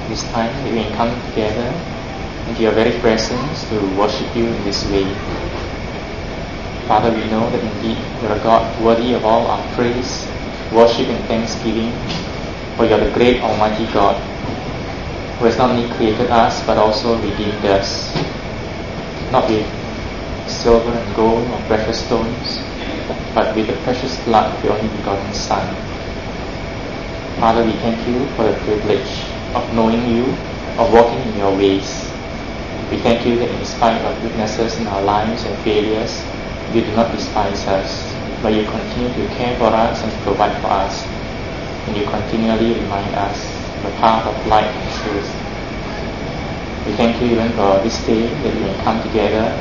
this time that we can come together into your very presence to worship you in this way. Father, we know that indeed you are a God worthy of all our praise, worship and thanksgiving, for you are the great Almighty God, who has not only created us but also redeemed us, not with silver and gold or precious stones, but with the precious blood of your only begotten Son. Father, we thank you for the privilege of knowing you, of walking in your ways. We thank you that in spite of weaknesses in our lives and failures, you do not despise us, but you continue to care for us and provide for us, and you continually remind us the path of light and truth. We thank you even for this day that we can come together,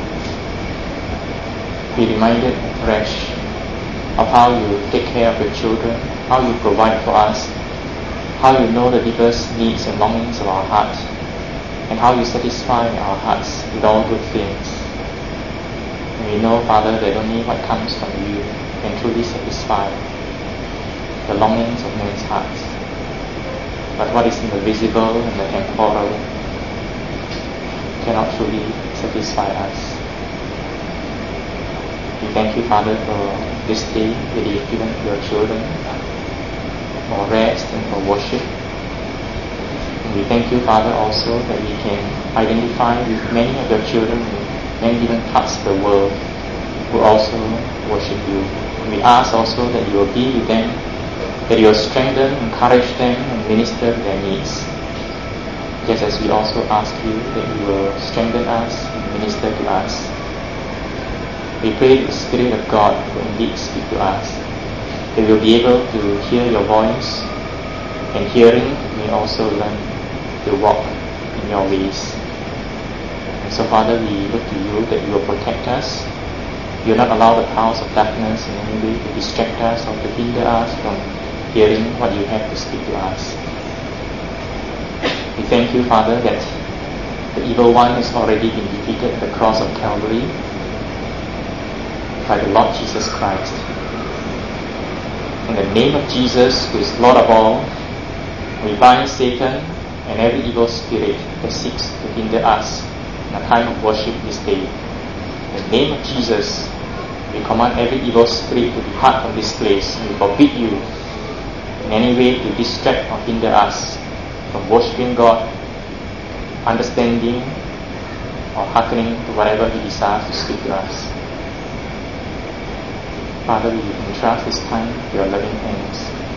be reminded afresh of how you take care of your children, how you provide for us, how you know the deepest needs and longings of our heart, and how you satisfy our hearts with all good things. And we know, Father, that only what comes from you can truly satisfy the longings of men's hearts. But what is in the visible and the temporal cannot truly satisfy us. We thank you, Father, for this day that you have given to your children for rest and for worship. And we thank you, Father, also that we can identify with many of your children in many different parts of the world who also worship you. And we ask also that you will be with them, that you will strengthen, encourage them, and minister to their needs. Just as we also ask you that you will strengthen us and minister to us. We pray that the Spirit of God will indeed speak to us, that we will be able to hear your voice, and hearing we also learn to walk in your ways. And so, Father, we look to you that you will protect us. You will not allow the powers of darkness in any way to distract us or to hinder us from hearing what you have to speak to us. We thank you, Father, that the evil one has already been defeated at the cross of Calvary by the Lord Jesus Christ. In the name of Jesus, who is Lord of all, we bind Satan and every evil spirit that seeks to hinder us in a time of worship this day. In the name of Jesus, we command every evil spirit to depart from this place, and we forbid you in any way to distract or hinder us from worshiping God, understanding, or hearkening to whatever He desires to speak to us. Father, we entrust this time to your loving hands.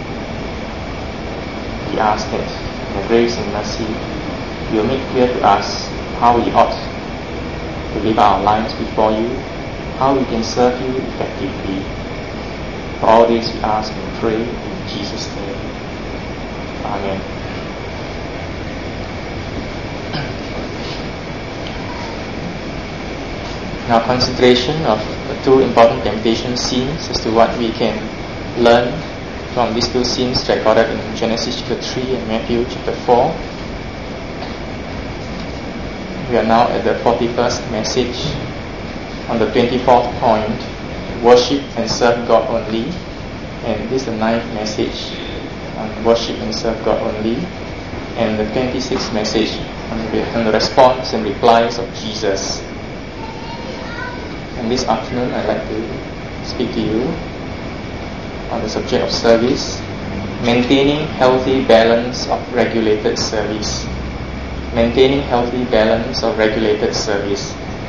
We ask that in your grace and mercy, you will make clear to us how we ought to live our lives before you, how we can serve you effectively. For all this we ask and pray in Jesus' name. Amen. Now, consideration of the two important temptation scenes as to what we can learn from these two scenes recorded in Genesis chapter 3 and Matthew chapter 4. We are now at the 41st message on the 24th point, worship and serve God only. And this is the 9th message on worship and serve God only. And the 26th message on the response and replies of Jesus. And this afternoon I'd like to speak to you on the subject of service, maintaining healthy balance of regulated service. Maintaining healthy balance of regulated service.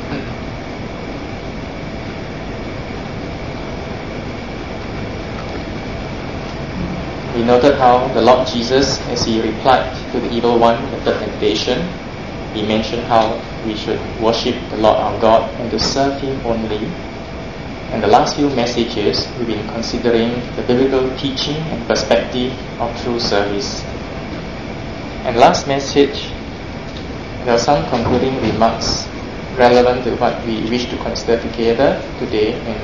We noted how the Lord Jesus, as He replied to the evil one, the third temptation, He mentioned how we should worship the Lord our God and to serve Him only. And the last few messages, we've been considering the biblical teaching and perspective of true service. And last message, there are some concluding remarks relevant to what we wish to consider together today, and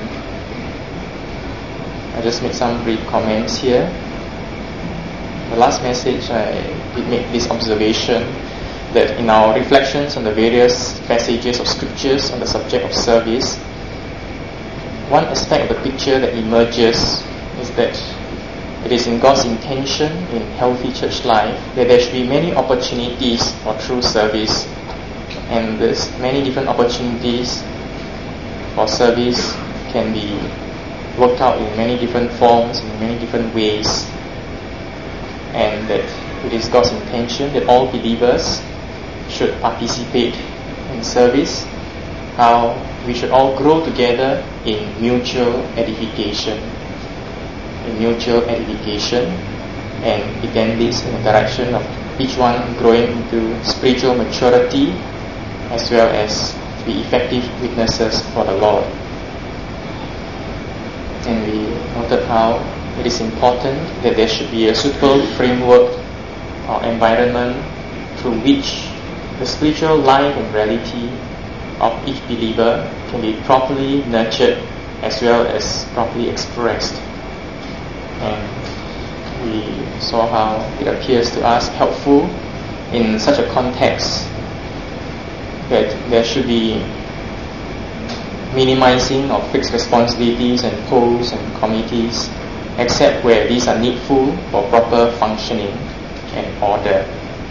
I just made some brief comments here. The last message I did make this observation that in our reflections on the various passages of scriptures on the subject of service, one aspect of the picture that emerges is that it is in God's intention in healthy church life that there should be many opportunities for true service, and there's many different opportunities for service can be worked out in many different forms, in many different ways, and that it is God's intention that all believers should participate in service, how we should all grow together in mutual edification, and it then leads in the direction of each one growing into spiritual maturity as well as to be effective witnesses for the Lord. And we noted how it is important that there should be a suitable framework or environment through which the spiritual life and reality of each believer can be properly nurtured as well as properly expressed. And we saw how it appears to us helpful in such a context that there should be minimizing of fixed responsibilities and posts and committees, except where these are needful for proper functioning and order.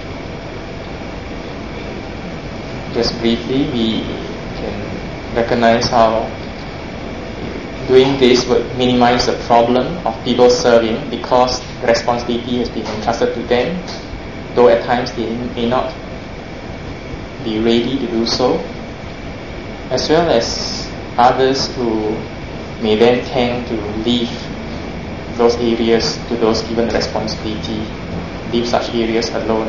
Just briefly, we can recognize how doing this would minimize the problem of people serving because the responsibility has been entrusted to them, though at times they may not be ready to do so, as well as others who may then tend to leave those areas to those given the responsibility, leave such areas alone.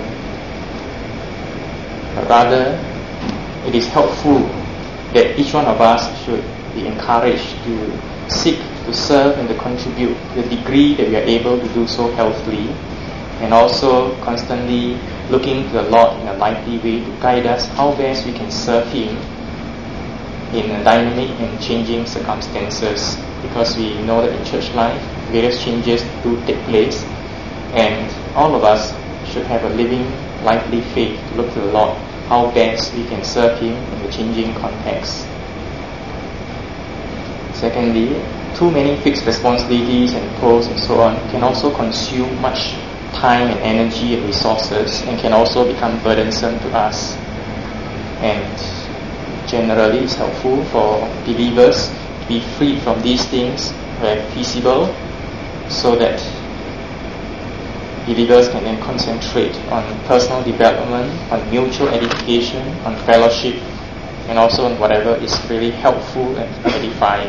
But rather, it is helpful that each one of us should be encouraged to seek to serve and to contribute to the degree that we are able to do so healthily, and also constantly looking to the Lord in a lively way to guide us how best we can serve Him in a dynamic and changing circumstances, because we know that in church life various changes do take place, and all of us should have a living, lively faith to look to the Lord how best we can serve Him in the changing context. Secondly, too many fixed responsibilities and posts and so on can also consume much time and energy and resources, and can also become burdensome to us. And generally, it's helpful for believers to be freed from these things where feasible, so that believers can then concentrate on personal development, on mutual edification, on fellowship, and also on whatever is really helpful and edifying.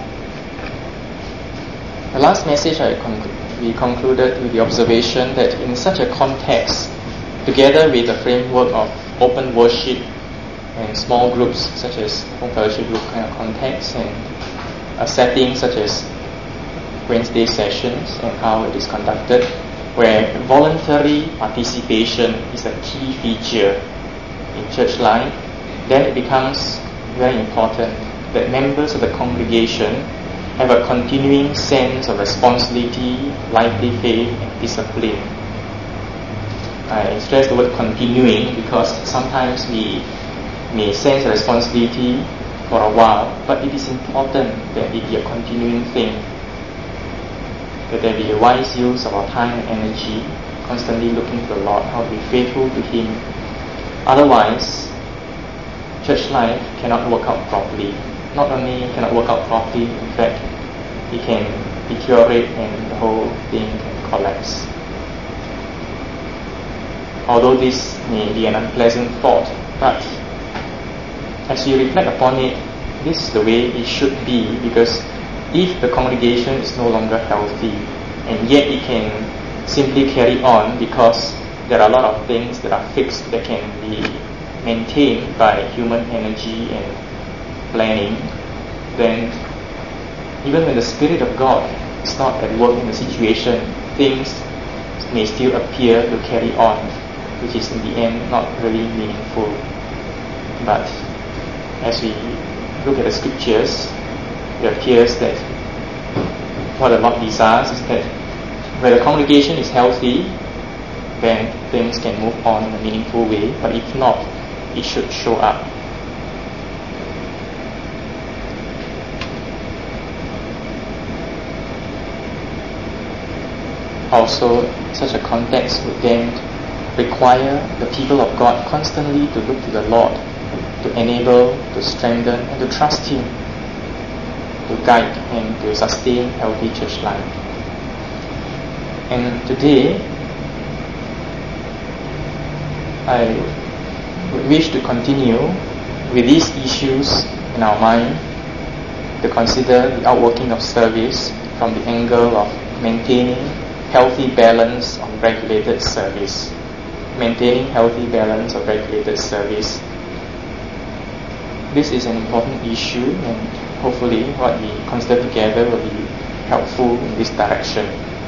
The last message we concluded with the observation that in such a context, together with the framework of open worship and small groups such as home fellowship group kind of context, and a setting such as Wednesday sessions and how it is conducted, where voluntary participation is a key feature in church life, then it becomes very important that members of the congregation have a continuing sense of responsibility, lively faith, and discipline. I stress the word continuing because sometimes we may sense a responsibility for a while, but it is important that it be a continuing thing, that there be a wise use of our time and energy, constantly looking to the Lord, how to be faithful to Him. Otherwise, church life cannot work out properly. Not only cannot work out properly, in fact, it can deteriorate and the whole thing can collapse. Although this may be an unpleasant thought, but as you reflect upon it, this is the way it should be, because if the congregation is no longer healthy, and yet it can simply carry on because there are a lot of things that are fixed that can be maintained by human energy and planning, then even when the Spirit of God is not at work in the situation, things may still appear to carry on, which is in the end not really meaningful. But as we look at the scriptures, it appears that what the Lord desires is that where the congregation is healthy, then things can move on in a meaningful way, but if not, it should show up. Also, such a context would then require the people of God constantly to look to the Lord, to enable, to strengthen, and to trust Him, to guide and to sustain healthy church life. And today, I would wish to continue with these issues in our mind, to consider the outworking of service from the angle of maintaining healthy balance of regulated service. Maintaining healthy balance of regulated service. This is an important issue, and hopefully what we consider together will be helpful in this direction.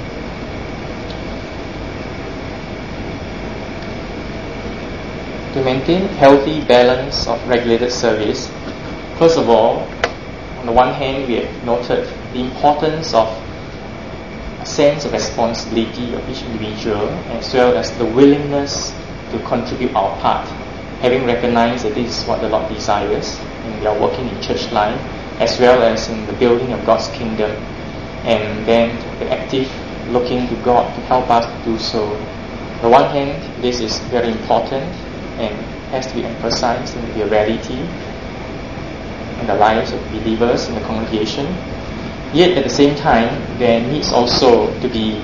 To maintain healthy balance of regulated service, first of all, on the one hand, we have noted the importance of a sense of responsibility of each individual, as well as the willingness to contribute our part, having recognized that this is what the Lord desires, and we are working in church life, as well as in the building of God's kingdom, and then the active looking to God to help us to do so. On the one hand, this is very important and has to be emphasized in the reality in the lives of believers in the congregation. Yet at the same time, there needs also to be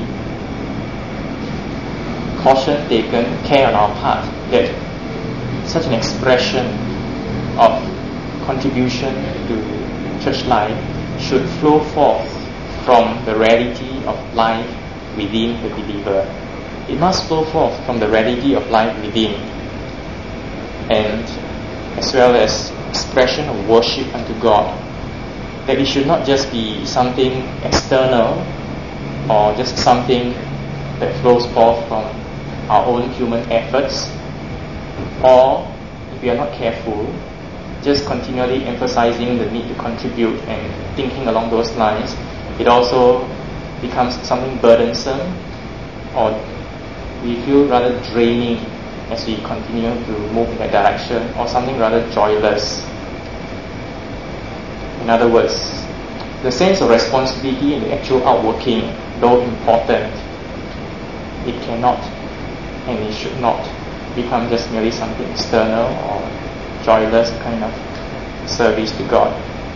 caution taken, care on our part, that such an expression of contribution to church life should flow forth from the reality of life within the believer. It must flow forth from the reality of life within, and as well as expression of worship unto God. That it should not just be something external or just something that flows forth from our own human efforts, or if we are not careful, just continually emphasizing the need to contribute and thinking along those lines, it also becomes something burdensome, or we feel rather draining as we continue to move in that direction, or something rather joyless. In other words, the sense of responsibility in the actual outworking, though important, it cannot and it should not become just merely something external or joyless kind of service to God.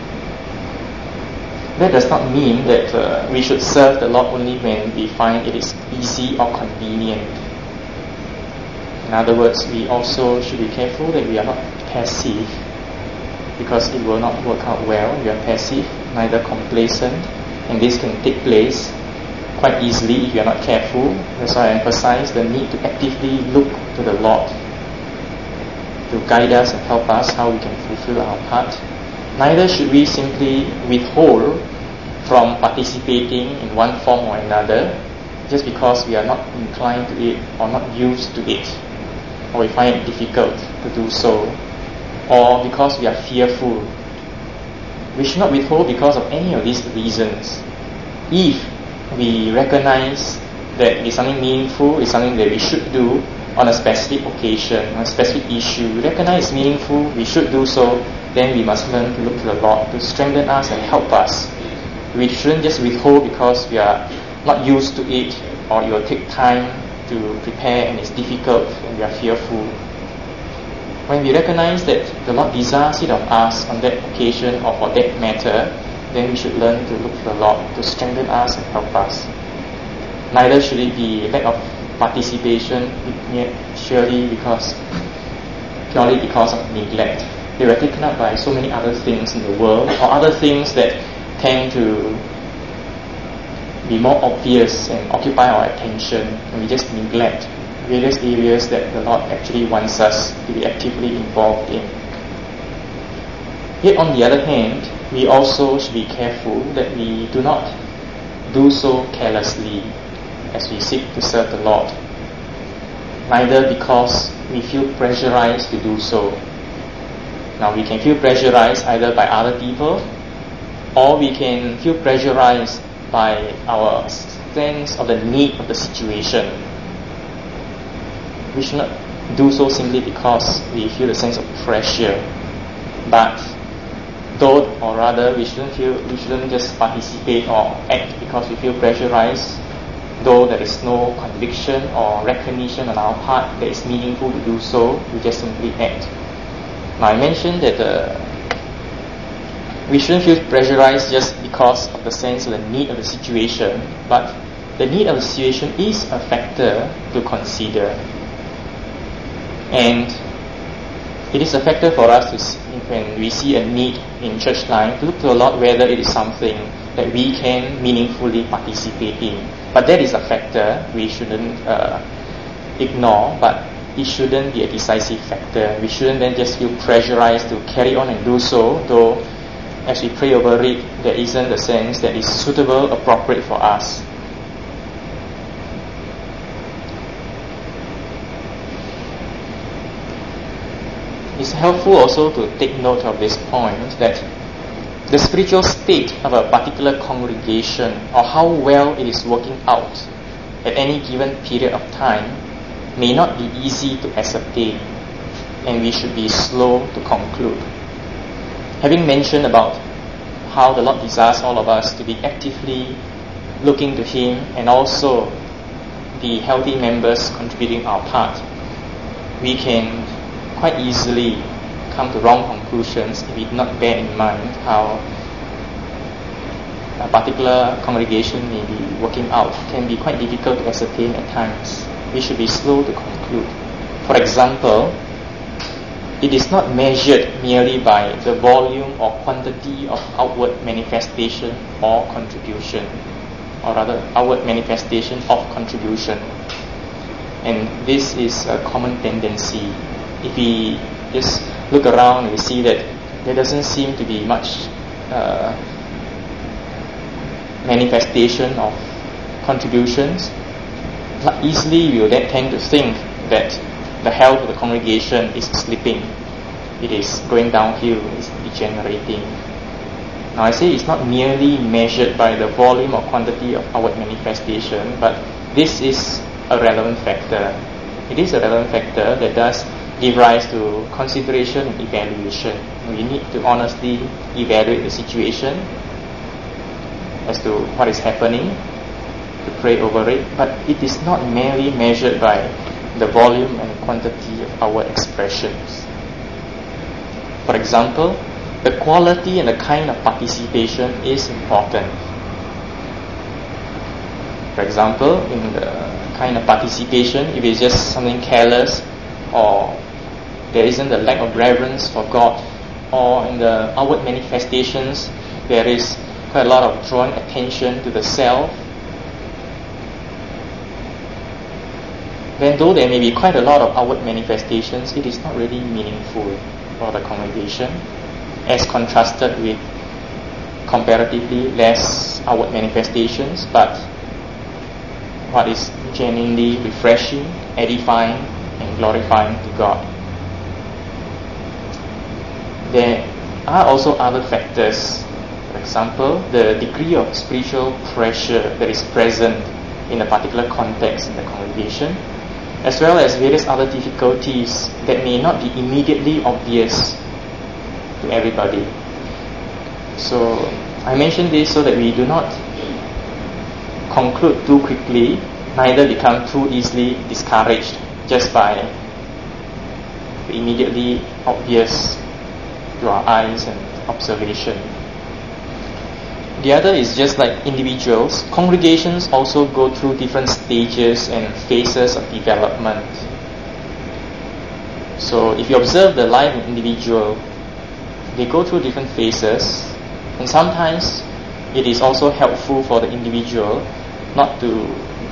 That does not mean that we should serve the Lord only when we find it is easy or convenient. In other words, we also should be careful that we are not passive, because it will not work out well. We are passive, neither complacent, and this can take place quite easily if you are not careful. That's why I emphasize the need to actively look to the Lord to guide us and help us how we can fulfill our part. Neither should we simply withhold from participating in one form or another just because we are not inclined to it or not used to it, or we find it difficult to do so, or because we are fearful. We should not withhold because of any of these reasons. If we recognize that it is something meaningful, it's something that we should do on a specific occasion, on a specific issue, we recognize it's meaningful, we should do so, then we must learn to look to the Lord to strengthen us and help us. We shouldn't just withhold because we are not used to it, or it will take time to prepare and it's difficult and we are fearful. When we recognize that the Lord desires it of us on that occasion or for that matter, then we should learn to look to the Lord to strengthen us and help us. Neither should it be lack of participation, purely because of neglect. They were taken up by so many other things in the world, or other things that tend to be more obvious and occupy our attention, and we just neglect various areas that the Lord actually wants us to be actively involved in. Yet on the other hand, we also should be careful that we do not do so carelessly as we seek to serve the Lord, neither because we feel pressurized to do so. Now, we can feel pressurized either by other people, or we can feel pressurized by our sense of the need of the situation. We should not do so simply because we feel a sense of pressure, but we shouldn't just participate or act because we feel pressurized, though there is no conviction or recognition on our part that it's meaningful to do so, we just simply act. Now I mentioned that we shouldn't feel pressurized just because of the sense of the need of the situation, but the need of the situation is a factor to consider. And it is a factor for us to, when we see a need in church life, to look to the Lord whether it is something that we can meaningfully participate in. But that is a factor we shouldn't ignore, but it shouldn't be a decisive factor. We shouldn't then just feel pressurized to carry on and do so, though as we pray over it, there isn't a sense that is suitable, appropriate for us. It's helpful also to take note of this point, that the spiritual state of a particular congregation, or how well it is working out at any given period of time, may not be easy to ascertain, and we should be slow to conclude. Having mentioned about how the Lord desires all of us to be actively looking to Him, and also the healthy members contributing our part, we can quite easily come to wrong conclusions if we do not bear in mind how a particular congregation may be working out. It can be quite difficult to ascertain at times. We should be slow to conclude. For example, it is not measured merely by the volume or quantity of outward manifestation or contribution, or rather outward manifestation of contribution. And this is a common tendency. If we just look around, we see that there doesn't seem to be much manifestation of contributions. Easily we will then tend to think that the health of the congregation is slipping. It is going downhill, it's degenerating. Now I say it's not merely measured by the volume or quantity of outward manifestation, but this is a relevant factor. It is a relevant factor that does give rise to consideration and evaluation. We need to honestly evaluate the situation as to what is happening, to pray over it, but it is not merely measured by the volume and quantity of our expressions. For example, the quality and the kind of participation is important. For example, in the kind of participation, if it's just something careless, or there isn't a lack of reverence for God, or in the outward manifestations there is quite a lot of drawing attention to the self, then though there may be quite a lot of outward manifestations, it is not really meaningful for the congregation, as contrasted with comparatively less outward manifestations, but what is genuinely refreshing, edifying, and glorifying to God. There are also other factors. For example, the degree of spiritual pressure that is present in a particular context in the congregation, as well as various other difficulties that may not be immediately obvious to everybody. So I mention this so that we do not conclude too quickly, neither become too easily discouraged just by the immediately obvious to our eyes and observation. The other is just like individuals, congregations also go through different stages and phases of development. So if you observe the life of an individual, they go through different phases, and sometimes it is also helpful for the individual not to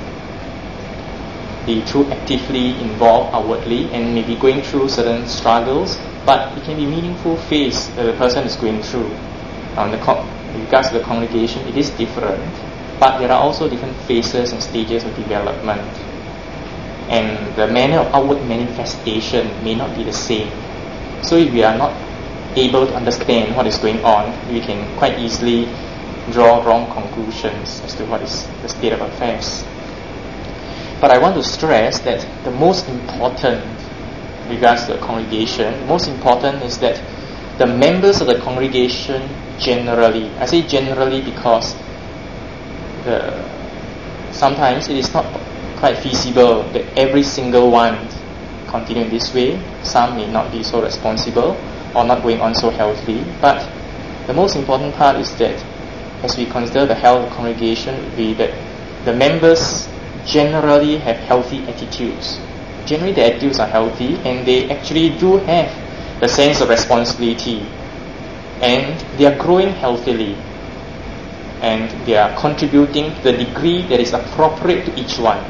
be too actively involved outwardly and maybe going through certain struggles, but it can be a meaningful phase that the person is going through. In regards to the congregation, it is different, but there are also different phases and stages of development, and the manner of outward manifestation may not be the same. So if we are not able to understand what is going on, we can quite easily draw wrong conclusions as to what is the state of affairs. But I want to stress that the most important, in regards to the congregation, most important is that the members of the congregation generally, I say generally because the sometimes it is not quite feasible that every single one continue in this way. Some may not be so responsible or not going on so healthily. But the most important part is that as we consider the health of the congregation, would be that the members generally have healthy attitudes. Generally, the attitudes are healthy, and they actually do have the sense of responsibility, and they are growing healthily, and they are contributing to the degree that is appropriate to each one.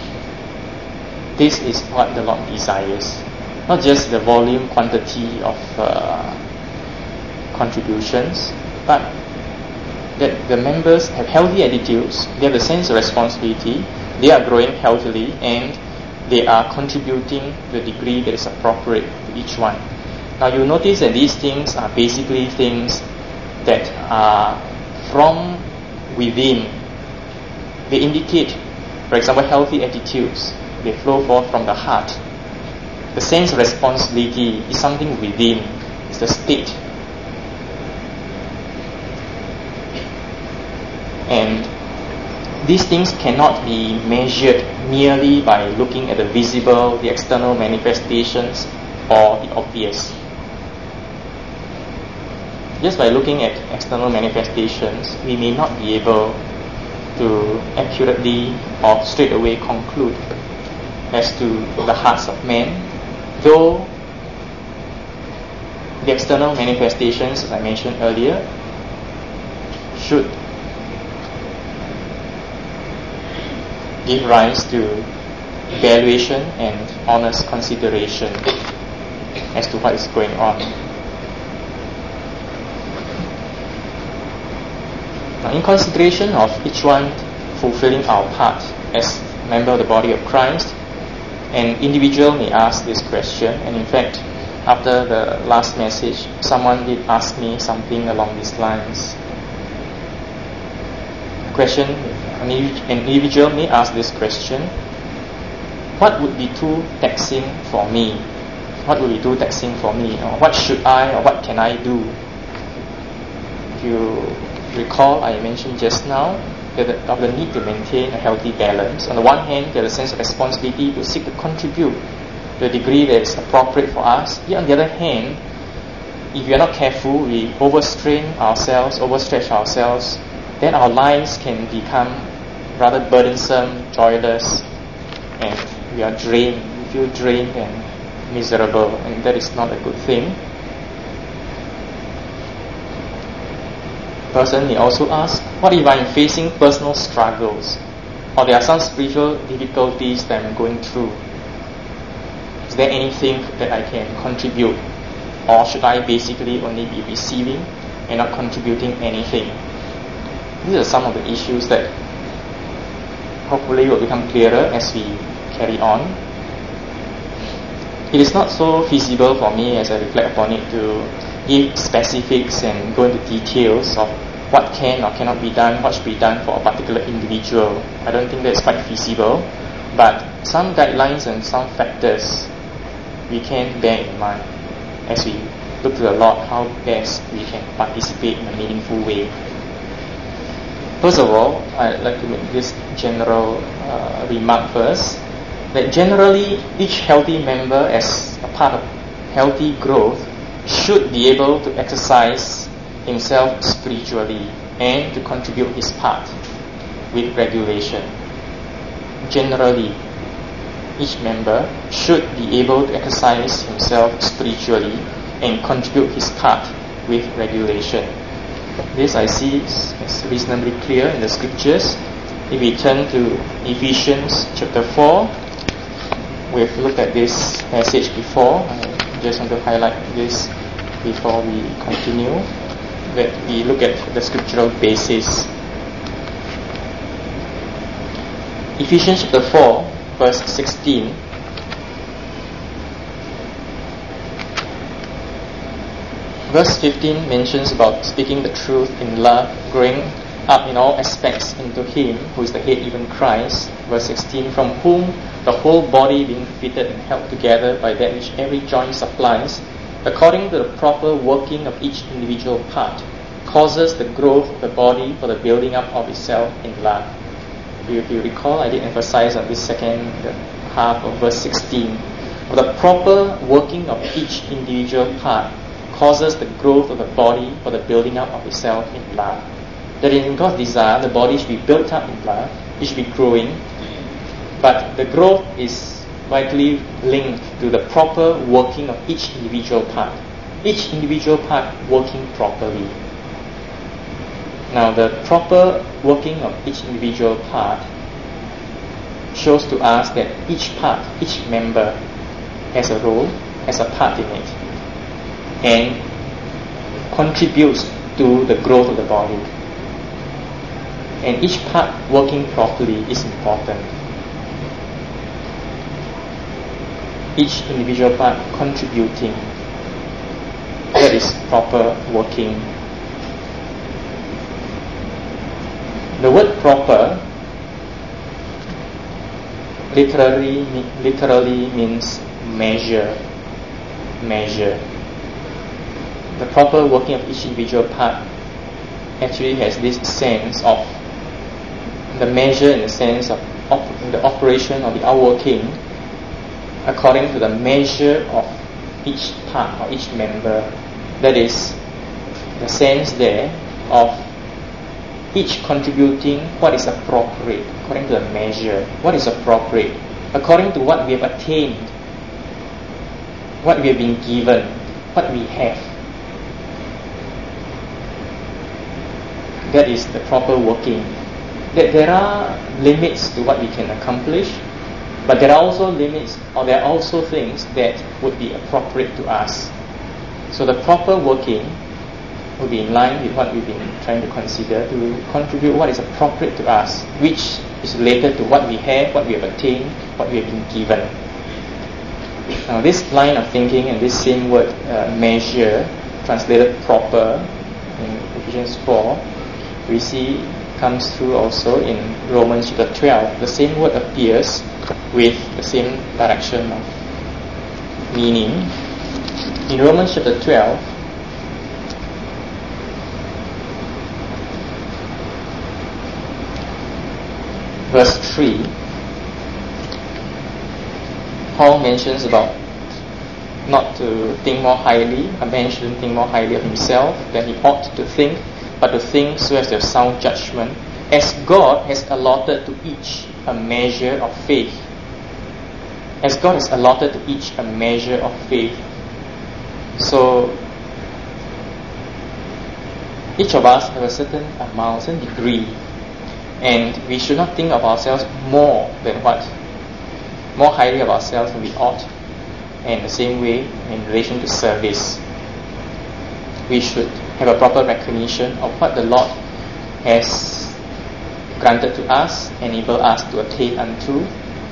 This is what the Lord desires, not just the volume, quantity of contributions, but that the members have healthy attitudes, they have the sense of responsibility, they are growing healthily, and they are contributing to the degree that is appropriate to each one. Now you notice that these things are basically things that are from within. They indicate, for example, healthy attitudes. They flow forth from the heart. The sense of responsibility is something within. It's the state. And these things cannot be measured merely by looking at the visible, the external manifestations, or the obvious. Just by looking at external manifestations, we may not be able to accurately or straight away conclude as to the hearts of men, though the external manifestations, as I mentioned earlier, should give rise to evaluation and honest consideration as to what is going on. Now, in consideration of each one fulfilling our part as a member of the body of Christ, an individual may ask this question, and in fact, after the last message, someone did ask me something along these lines. An individual may ask this question: what would be too taxing for me? What would be too taxing for me? Or what should I or what can I do? If you recall, I mentioned just now of the need to maintain a healthy balance. On the one hand, there's a sense of responsibility to seek to contribute to a degree that is appropriate for us. Yet on the other hand, if we are not careful, we overstrain ourselves, overstretch ourselves, then our lives can become rather burdensome, joyless, and we are drained. We feel drained and miserable, and that is not a good thing. Person may also ask, what if I am facing personal struggles, or there are some spiritual difficulties that I am going through? Is there anything that I can contribute, or should I basically only be receiving and not contributing anything? These are some of the issues that hopefully will become clearer as we carry on. It is not so feasible for me, as I reflect upon it, to give specifics and go into details of what can or cannot be done, what should be done for a particular individual. I don't think that's quite feasible, but some guidelines and some factors we can bear in mind as we look to the Lord how best we can participate in a meaningful way. First of all, I'd like to make this general remark first, that generally each healthy member, as a part of healthy growth, should be able to exercise himself spiritually and to contribute his part with regulation. Generally, each member should be able to exercise himself spiritually and contribute his part with regulation. This I see is reasonably clear in the scriptures. If we turn to Ephesians chapter 4, we've looked at this passage before. I just want to highlight this before we continue, that we look at the scriptural basis. Ephesians chapter 4, verse 16. Verse 15 mentions about speaking the truth in love, growing up in all aspects into Him who is the head, even Christ. Verse 16, from whom the whole body being fitted and held together by that which every joint supplies, according to the proper working of each individual part, causes the growth of the body for the building up of itself in love. If you recall, I did emphasize on this second half of verse 16. The proper working of each individual part causes the growth of the body for the building up of itself in love. That in God's desire, the body should be built up in love, it should be growing, but the growth is vitally linked to the proper working of each individual part. Each individual part working properly. Now, the proper working of each individual part shows to us that each part, each member has a role, has a part in it, and contributes to the growth of the body. And each part working properly is important. Each individual part contributing, that is proper working. The word proper literally means measure. The proper working of each individual part actually has this sense of the measure, in the sense of the operation of the outworking according to the measure of each part or each member. That is the sense there of each contributing what is appropriate according to the measure. What is appropriate? According to what we have attained, what we have been given, what we have. That is the proper working. That there are limits to what we can accomplish, but there are also limits, or there are also things that would be appropriate to us. So the proper working will be in line with what we've been trying to consider, to contribute what is appropriate to us, which is related to what we have, what we have attained, what we have been given. Now, this line of thinking and this same word measure, translated proper in Ephesians 4, we see comes through also in Romans chapter 12. The same word appears with the same direction of meaning. In Romans chapter 12, verse 3, Paul mentions about not to think more highly, a man shouldn't think more highly of himself than he ought to think, but to think so as to have sound judgment, as God has allotted to each a measure of faith. As God has allotted to each a measure of faith. So, each of us have a certain amount, certain degree, and we should not think of ourselves more highly of ourselves than we ought. And the same way in relation to service, we should have a proper recognition of what the Lord has granted to us, enable us to attain unto.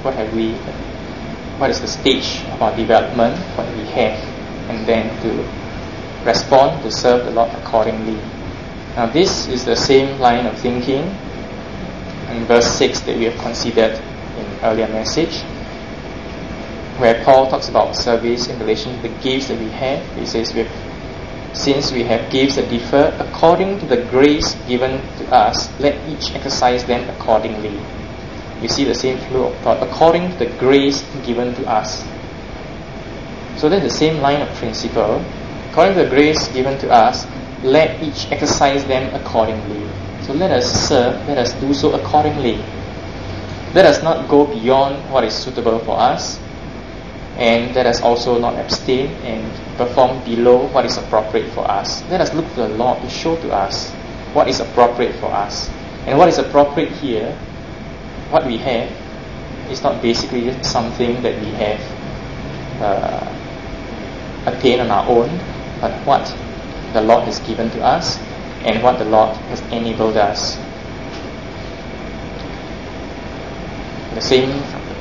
What is the stage of our development, what we have, and then to respond, to serve the Lord accordingly. Now, this is the same line of thinking in verse 6 that we have considered in earlier message, where Paul talks about service in relation to the gifts that we have. He says, since we have gifts that differ according to the grace given to us, let each exercise them accordingly. You see the same flow of thought, according to the grace given to us. So that's the same line of principle. According to the grace given to us, let each exercise them accordingly. So let us serve, let us do so accordingly. Let us not go beyond what is suitable for us, and let us also not abstain and perform below what is appropriate for us. Let us look to the Lord to show to us what is appropriate for us. And what is appropriate here, what we have, is not basically just something that we have attained on our own, but what the Lord has given to us and what the Lord has enabled us. The same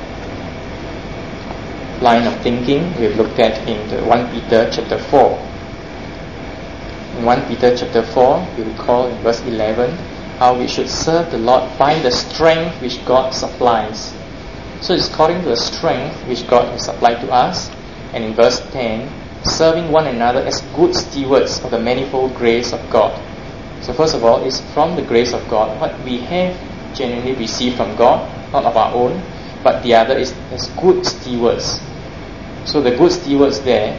line of thinking we've looked at in the 1 Peter chapter 4. In 1 Peter chapter 4, you recall in verse 11 how we should serve the Lord by the strength which God supplies. So it's according to the strength which God has supplied to us. And in verse 10, serving one another as good stewards of the manifold grace of God. So first of all, it's from the grace of God. What we have genuinely received from God, not of our own, but the other is as good stewards. So the good stewards there,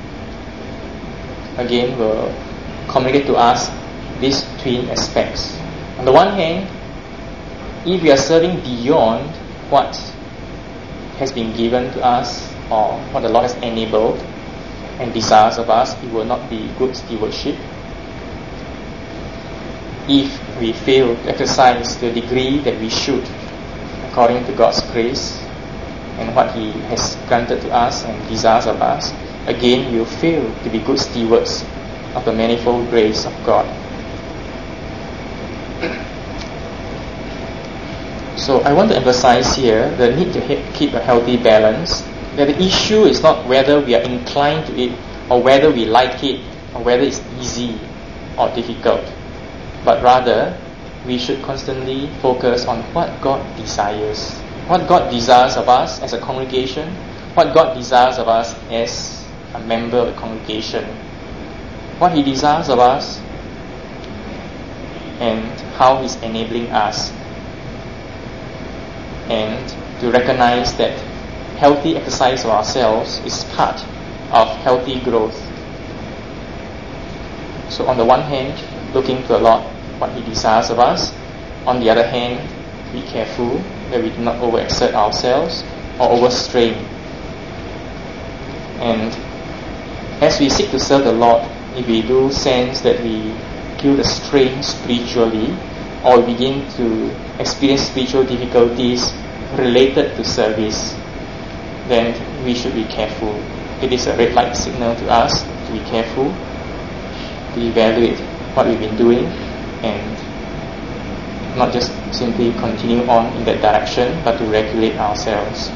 again, will communicate to us these twin aspects. On the one hand, if we are serving beyond what has been given to us or what the Lord has enabled and desires of us, it will not be good stewardship. If we fail to exercise the degree that we should, according to God's grace and what He has granted to us and desires of us, again we will fail to be good stewards of the manifold grace of God. So I want to emphasize here the need to keep a healthy balance, that the issue is not whether we are inclined to it or whether we like it or whether it's easy or difficult, but rather we should constantly focus on what God desires. What God desires of us as a congregation, what God desires of us as a member of the congregation, what He desires of us, and how He's enabling us. And to recognize that healthy exercise of ourselves is part of healthy growth. So on the one hand, looking to the Lord, what He desires of us. On the other hand, be careful that we do not overexert ourselves or overstrain. And as we seek to serve the Lord, if we do sense that we feel the strain spiritually, or we begin to experience spiritual difficulties related to service, then we should be careful. It is a red light signal to us to be careful, to evaluate what we've been doing, and not just simply continue on in that direction, but to regulate ourselves.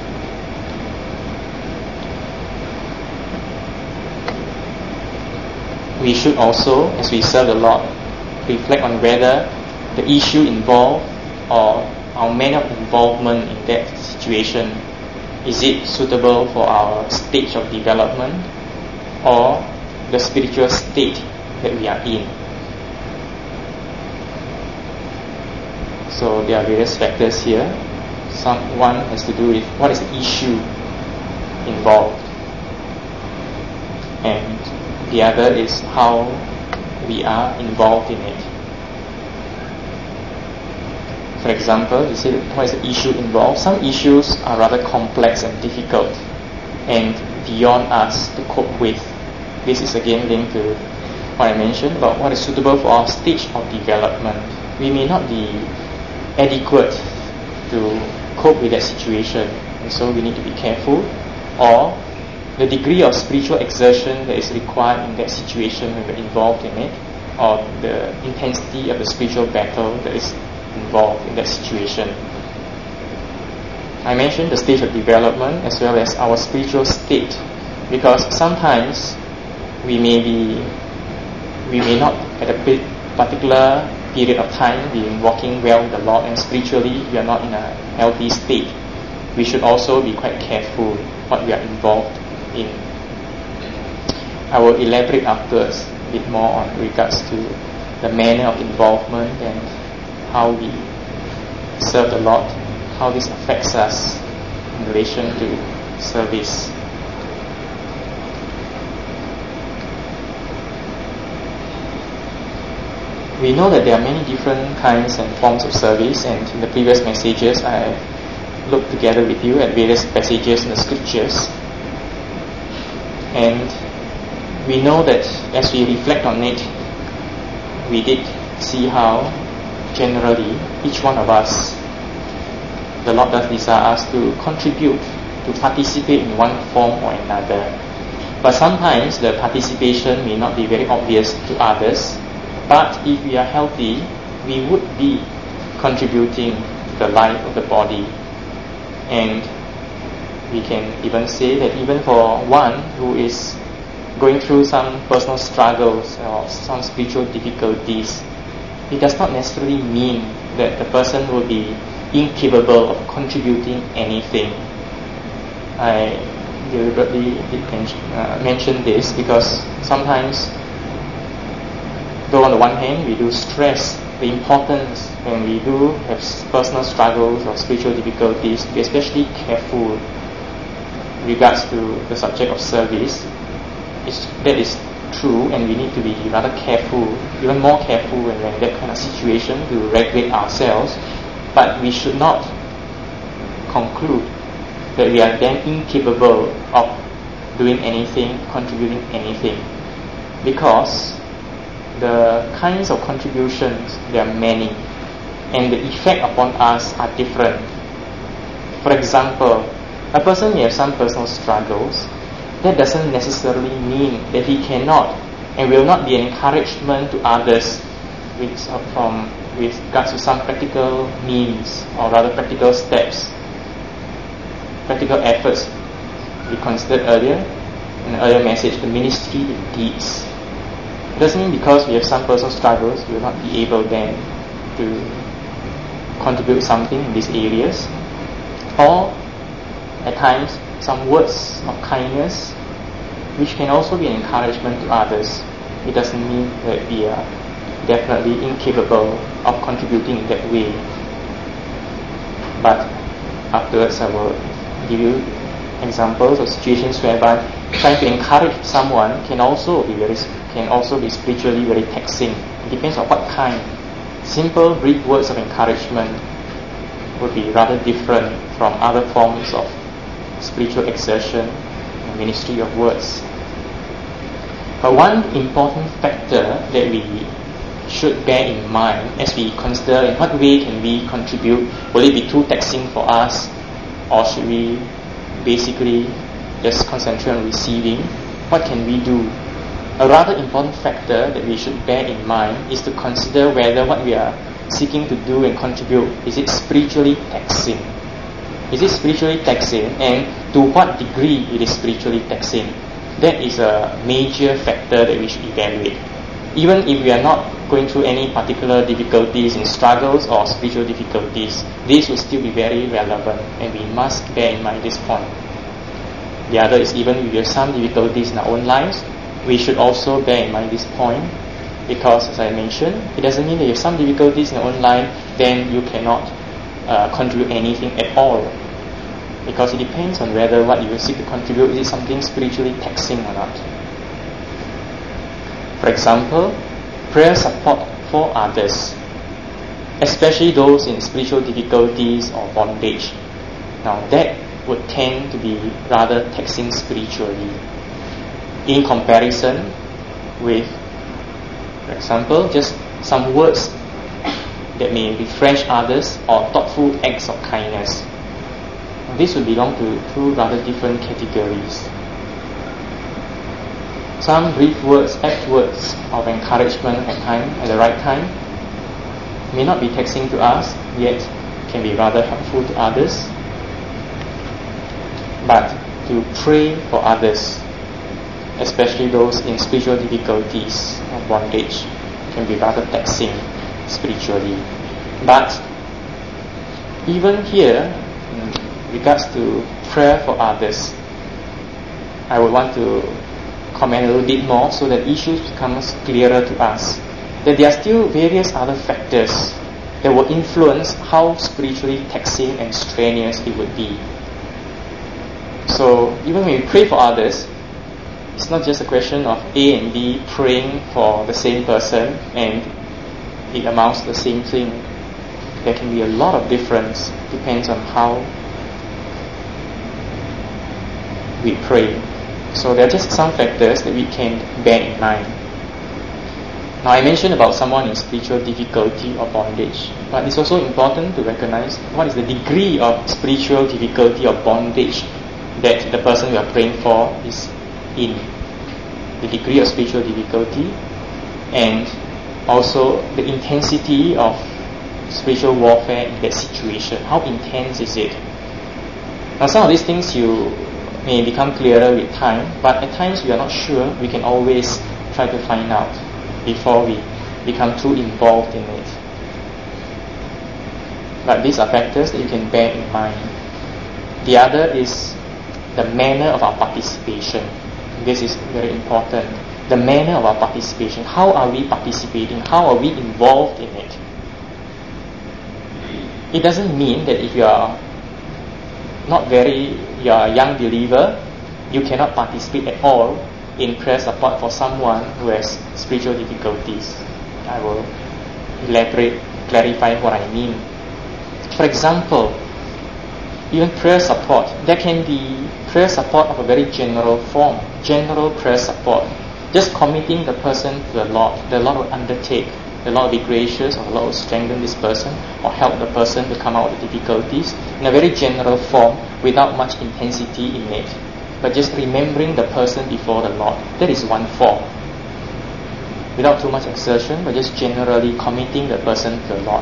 We should also, as we serve the Lord, reflect on whether the issue involved or our manner of involvement in that situation, is it suitable for our stage of development or the spiritual state that we are in. So there are various factors here. One has to do with what is the issue involved, and the other is how we are involved in it. For example, you see what is the issue involved? Some issues are rather complex and difficult and beyond us to cope with. This is again linked to what I mentioned about what is suitable for our stage of development. We may not be adequate to cope with that situation, and so we need to be careful. Or the degree of spiritual exertion that is required in that situation when we're involved in it, or the intensity of the spiritual battle that is involved in that situation. I mentioned the stage of development as well as our spiritual state, because sometimes we may not at a particular period of time be walking well with the Lord, and spiritually we are not in a healthy state. We should also be quite careful what we are involved in. I will elaborate afterwards a bit more on regards to the manner of involvement and how we serve the Lord, how this affects us in relation to service. We know that there are many different kinds and forms of service, and in the previous messages I looked together with you at various passages in the scriptures, and we know that as we reflect on it, we did see how generally each one of us, the Lord does desire us to contribute, to participate in one form or another. But sometimes the participation may not be very obvious to others, but if we are healthy, we would be contributing to the life of the body. And we can even say that even for one who is going through some personal struggles or some spiritual difficulties, it does not necessarily mean that the person will be incapable of contributing anything. I deliberately did mention this because sometimes, though on the one hand we do stress the importance when we do have personal struggles or spiritual difficulties to be especially careful regards to the subject of service. That is true, and we need to be rather careful, even more careful when we're in that kind of situation to regulate ourselves. But we should not conclude that we are then incapable of doing anything, contributing anything, because the kinds of contributions, there are many, and the effect upon us are different. For example, a person may have some personal struggles. That doesn't necessarily mean that he cannot and will not be an encouragement to others with regards to some practical means, or rather practical steps, practical efforts we considered earlier in an earlier message, the ministry in deeds. It doesn't mean because we have some personal struggles we will not be able then to contribute something in these areas. Or at times some words of kindness which can also be an encouragement to others. It doesn't mean that we are definitely incapable of contributing in that way. But afterwards I will give you examples of situations whereby trying to encourage someone can also be spiritually very taxing. It depends on what kind. Simple brief words of encouragement would be rather different from other forms of spiritual exertion and ministry of words. But one important factor that we should bear in mind as we consider in what way can we contribute, will it be too taxing for us, or should we basically just concentrate on receiving? What can we do? A rather important factor that we should bear in mind is to consider whether what we are seeking to do and contribute, is it spiritually taxing? Is it spiritually taxing, and to what degree it is spiritually taxing? That is a major factor that we should evaluate. Even if we are not going through any particular difficulties in struggles or spiritual difficulties, this will still be very relevant, and we must bear in mind this point. The other is, even if we have some difficulties in our own lives, we should also bear in mind this point, because as I mentioned, it doesn't mean that you have some difficulties in your own life, then you cannot contribute anything at all, because it depends on whether what you seek to contribute is something spiritually taxing or not. For example, prayer support for others, especially those in spiritual difficulties or bondage. Now that would tend to be rather taxing spiritually in comparison with, for example, just some words that may refresh others or thoughtful acts of kindness. This would belong to two rather different categories. Some brief words, apt words of encouragement at the right time may not be taxing to us, yet can be rather helpful to others. But to pray for others, especially those in spiritual difficulties or bondage, can be rather taxing spiritually. But even here, in regards to prayer for others, I would want to comment a little bit more so that issues becomes clearer to us. That there are still various other factors that will influence how spiritually taxing and strenuous it would be. So even when we pray for others, it's not just a question of A and B praying for the same person and it amounts to the same thing. There can be a lot of difference, depends on how we pray. So there are just some factors that we can bear in mind. Now I mentioned about someone in spiritual difficulty or bondage, but it's also important to recognize what is the degree of spiritual difficulty or bondage that the person we are praying for is in. The degree of spiritual difficulty, and also the intensity of spiritual warfare in that situation. How intense is it? Now some of these things you may become clearer with time, but at times we are not sure. We can always try to find out before we become too involved in it. But these are factors that you can bear in mind. The other is the manner of our participation. This is very important. The manner of our participation. How are we participating? How are we involved in it? It doesn't mean that if you are a young believer, you cannot participate at all in prayer support for someone who has spiritual difficulties. I will clarify what I mean. For example, even prayer support, there can be prayer support of a very general form, general prayer support. Just committing the person to the Lord will undertake. The Lord will be gracious, or the Lord will strengthen this person, or help the person to come out of the difficulties in a very general form without much intensity in it. But just remembering the person before the Lord, that is one form. Without too much exertion, but just generally committing the person to the Lord.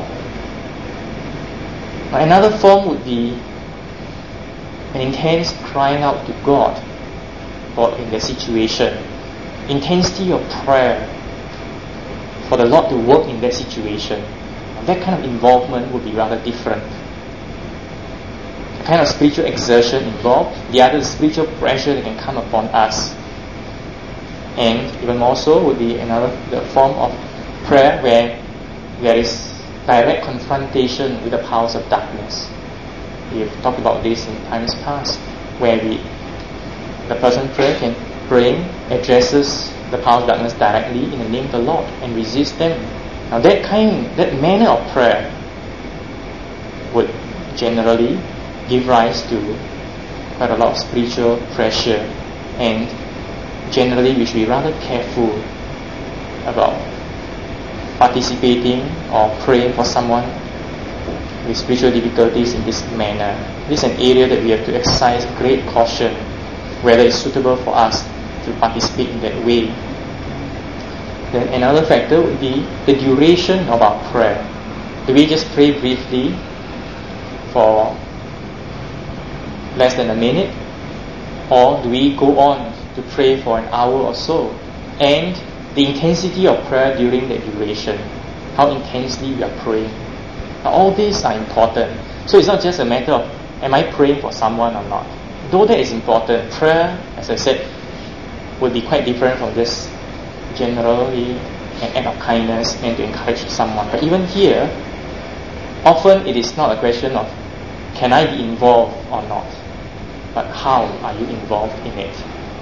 Now, another form would be an intense crying out to God in the situation. Intensity of prayer for the Lord to work in that situation. That kind of involvement would be rather different. The kind of spiritual exertion involved, the other spiritual pressure that can come upon us. And even more so would be the form of prayer where there is direct confrontation with the powers of darkness. We've talked about this in times past, where the person praying addresses the power of darkness directly in the name of the Lord and resists them. Now that manner of prayer would generally give rise to quite a lot of spiritual pressure, and generally we should be rather careful about participating or praying for someone with spiritual difficulties in this manner. This is an area that we have to exercise great caution whether it's suitable for us to participate in that way. Then another factor would be the duration of our prayer. Do we just pray briefly for less than a minute, or do we go on to pray for an hour or so? And the intensity of prayer during that duration, how intensely we are praying. Now, all these are important. So it's not just a matter of am I praying for someone or not. Though that is important, prayer, as I said, would be quite different from just generally an act of kindness and to encourage someone. But even here, often it is not a question of can I be involved or not, but how are you involved in it.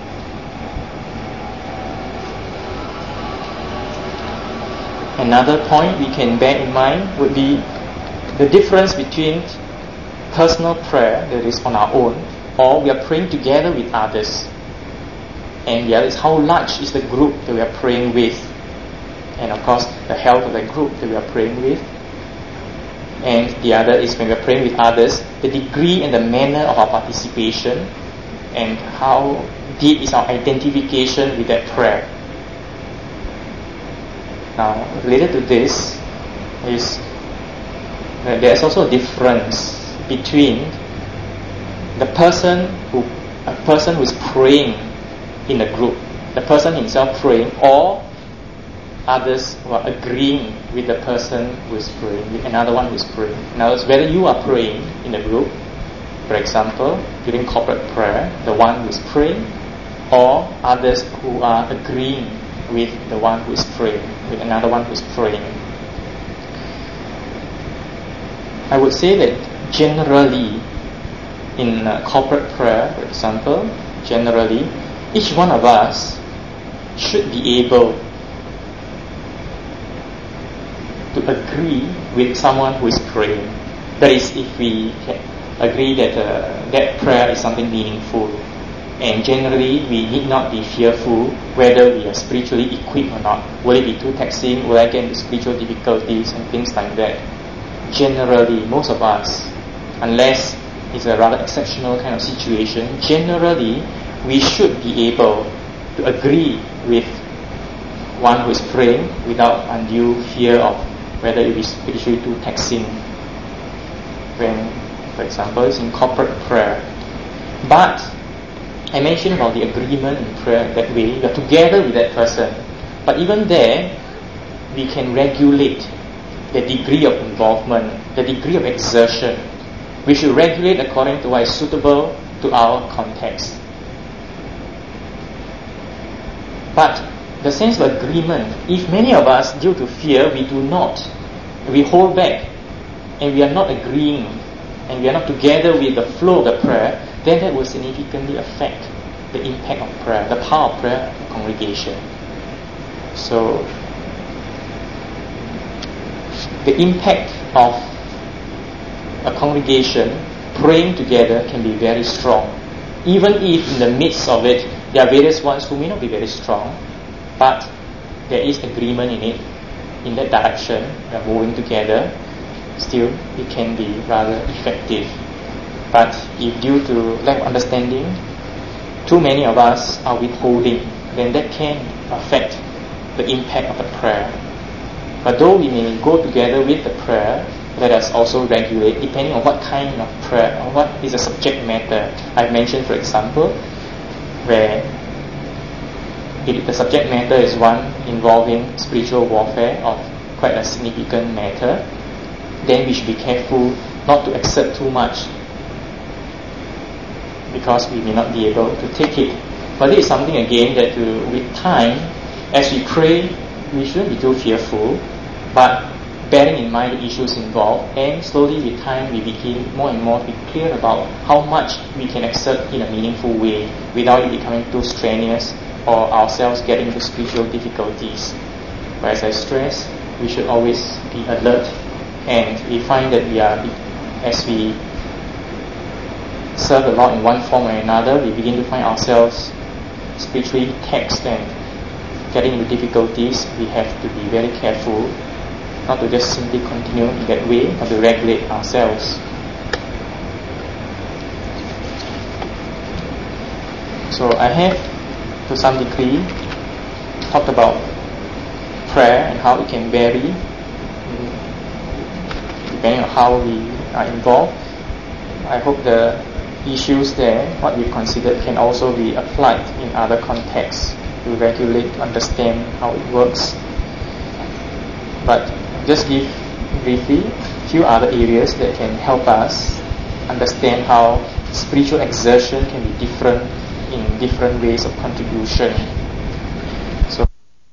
Another point we can bear in mind would be the difference between personal prayer that is on our own, or we are praying together with others. And the other is how large is the group that we are praying with. And of course, the health of the group that we are praying with. And the other is when we are praying with others, the degree and the manner of our participation, and how deep is our identification with that prayer. Now, related to this is that there is also a difference between a person who is praying in a group, the person himself praying, or others who are agreeing with the person who is praying, with another one who is praying. Now, whether you are praying in a group, for example, during corporate prayer, the one who is praying, or others who are agreeing with the one who is praying, with another one who is praying. I would say that generally, in corporate prayer, for example, generally, each one of us should be able to agree with someone who is praying. That is, if we agree that that prayer is something meaningful. And generally, we need not be fearful whether we are spiritually equipped or not. Will it be too taxing? Will I get into spiritual difficulties and things like that? Generally, most of us, unless it's a rather exceptional kind of situation, generally, we should be able to agree with one who is praying without undue fear of whether it is spiritually too taxing when, for example, it's in corporate prayer. But I mentioned about the agreement in prayer that way. We are together with that person. But even there, we can regulate the degree of involvement, the degree of exertion. We should regulate according to what is suitable to our context. But the sense of agreement, if many of us, due to fear, we hold back and we are not agreeing, and we are not together with the flow of the prayer, then that will significantly affect the impact of prayer, the power of prayer in the congregation. So, the impact of a congregation praying together can be very strong. Even if in the midst of it, there are various ones who may not be very strong, but there is agreement in it, in that direction, we are moving together, still it can be rather effective. But if due to lack of understanding, too many of us are withholding, then that can affect the impact of the prayer. But though we may go together with the prayer, let us also regulate depending on what kind of prayer or what is the subject matter. I've mentioned, for example, where if the subject matter is one involving spiritual warfare of quite a significant matter, then we should be careful not to accept too much, because we may not be able to take it. But this is something again that with time, as we pray, we shouldn't be too fearful, but bearing in mind the issues involved, and slowly with time we became more and more clear about how much we can accept in a meaningful way without it becoming too strenuous or ourselves getting into spiritual difficulties. But as I stress, we should always be alert, and we find that as we serve the Lord in one form or another, we begin to find ourselves spiritually taxed and getting into difficulties. We have to be very careful not to just simply continue in that way, but to regulate ourselves. So I have, to some degree, talked about prayer and how it can vary depending on how we are involved. I hope the issues there, what we've considered, can also be applied in other contexts to regulate, to understand how it works. But just give briefly a few other areas that can help us understand how spiritual exertion can be different in different ways of contribution. So,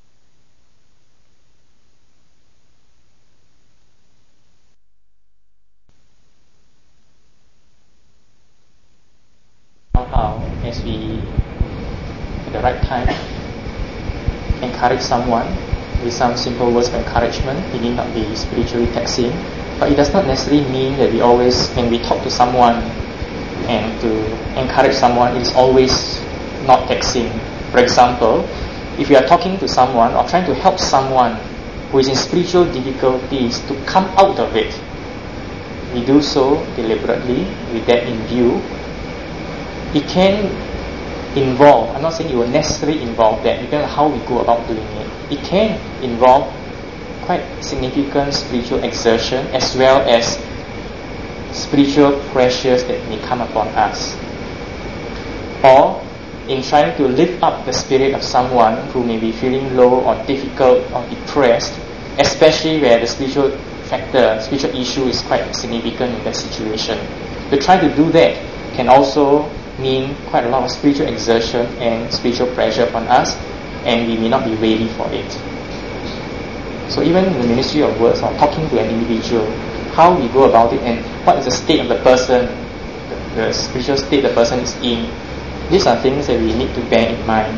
how, as we at the right time encourage someone with some simple words of encouragement, it need not be spiritually taxing, but it does not necessarily mean that we always, when we talk to someone and to encourage someone, it is always not taxing. For example, if you are talking to someone or trying to help someone who is in spiritual difficulties to come out of it, we do so deliberately with that in view. It can involve, I'm not saying it will necessarily involve that, depending on how we go about doing it. It can involve quite significant spiritual exertion as well as spiritual pressures that may come upon us. Or in trying to lift up the spirit of someone who may be feeling low or difficult or depressed, especially where the spiritual factor, spiritual issue is quite significant in that situation. To try to do that can also mean quite a lot of spiritual exertion and spiritual pressure upon us, and we may not be ready for it. So even in the ministry of words or talking to an individual, how we go about it and what is the state of the person, the spiritual state the person is in, these are things that we need to bear in mind.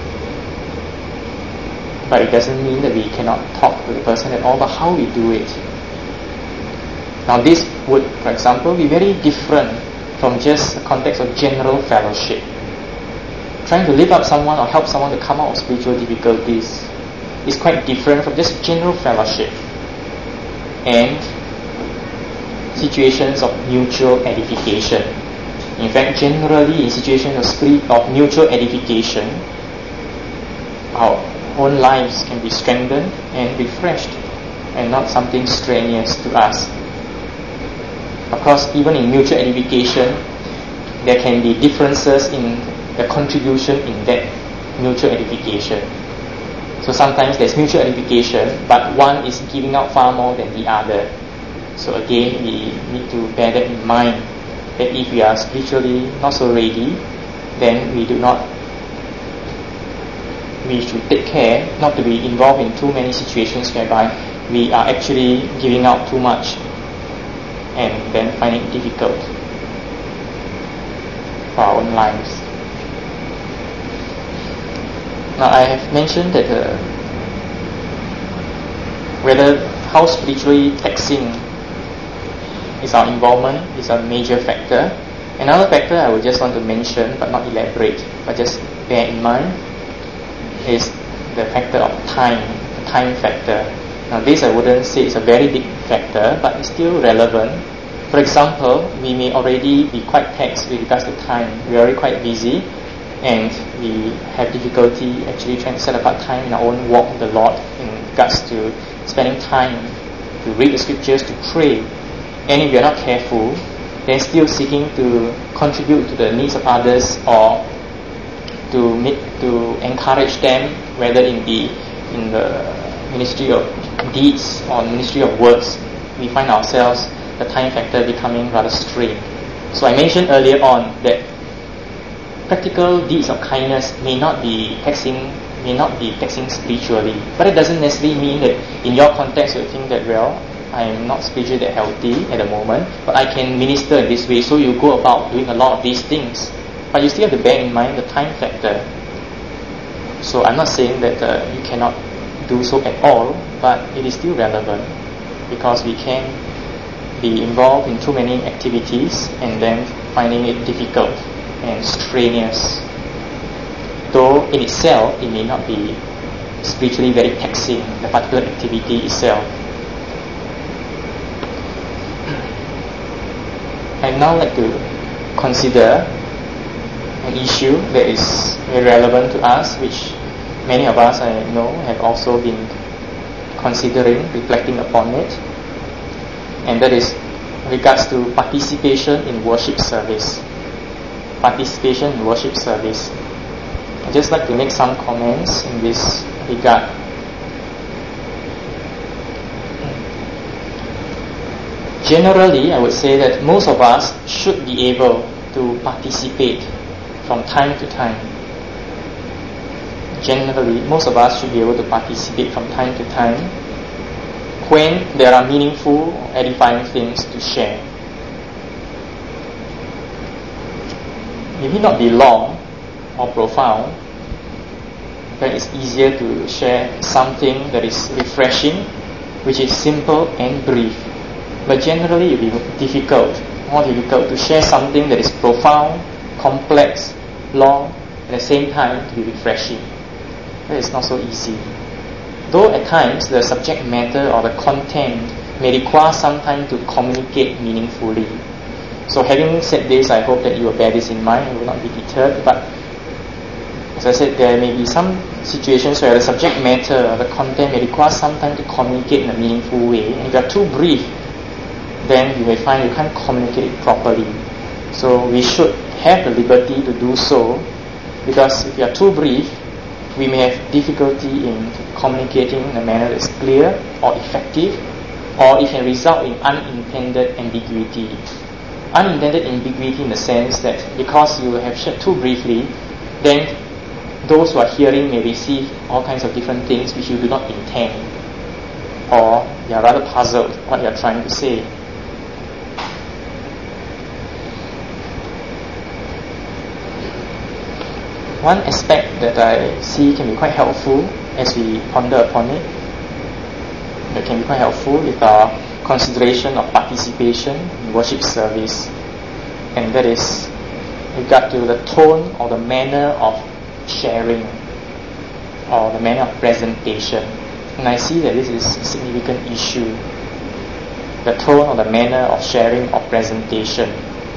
But it doesn't mean that we cannot talk to the person at all, but how we do it. Now this would, for example, be very different from just a context of general fellowship. Trying to lift up someone or help someone to come out of spiritual difficulties is quite different from just general fellowship and situations of mutual edification. In fact, generally in situations of mutual edification, our own lives can be strengthened and refreshed and not something strenuous to us. Of course, even in mutual edification, there can be differences in the contribution in that mutual edification. So sometimes there's mutual edification, but one is giving out far more than the other. So again, we need to bear that in mind, that if we are spiritually not so ready, then we should take care not to be involved in too many situations whereby we are actually giving out too much and then find it difficult for our own lives. Now, I have mentioned that whether how spiritually taxing is our involvement is a major factor. Another factor I would just want to mention but not elaborate, but just bear in mind, is the factor of time, the time factor. Now this I wouldn't say is a very big factor, but it's still relevant. For example, we may already be quite taxed with regards to time. We are already quite busy, and we have difficulty actually trying to set apart time in our own walk with the Lord in regards to spending time to read the scriptures, to pray. And if we are not careful, then still seeking to contribute to the needs of others or to encourage them, whether in the ministry of deeds or ministry of words, we find ourselves the time factor becoming rather strained. So I mentioned earlier on that practical deeds of kindness may not be taxing spiritually, but it doesn't necessarily mean that in your context you think that, well, I am not spiritually that healthy at the moment, but I can minister in this way, so you go about doing a lot of these things. But you still have to bear in mind the time factor. So I'm not saying that you cannot do so at all, but it is still relevant, because we can be involved in too many activities and then finding it difficult and strenuous. Though in itself it may not be spiritually very taxing, the particular activity itself. I'd now like to consider an issue that is very relevant to us, which many of us, I know, have also been considering, reflecting upon it, and that is regards to participation in worship service. Participation in worship service. I'd just like to make some comments in this regard. Generally, I would say that most of us should be able to participate from time to time. Generally, most of us should be able to participate from time to time when there are meaningful, edifying things to share. Maybe not be long or profound, but it's easier to share something that is refreshing, which is simple and brief. But generally it will be more difficult to share something that is profound, complex, long, at the same time to be refreshing. That is not so easy. Though at times the subject matter or the content may require some time to communicate meaningfully. So having said this, I hope that you will bear this in mind and will not be deterred. But as I said, there may be some situations where the subject matter or the content may require some time to communicate in a meaningful way. And if you are too brief, then you may find you can't communicate it properly. So we should have the liberty to do so, because if we are too brief, we may have difficulty in communicating in a manner that is clear or effective, or it can result in unintended ambiguity. Unintended ambiguity in the sense that because you have shared too briefly, then those who are hearing may receive all kinds of different things which you do not intend, or they are rather puzzled what you are trying to say. One aspect that I see can be quite helpful as we ponder upon it, that can be quite helpful with our consideration of participation in worship service, and that is regard to the tone or the manner of sharing or the manner of presentation. And I see that this is a significant issue, the tone or the manner of sharing or presentation.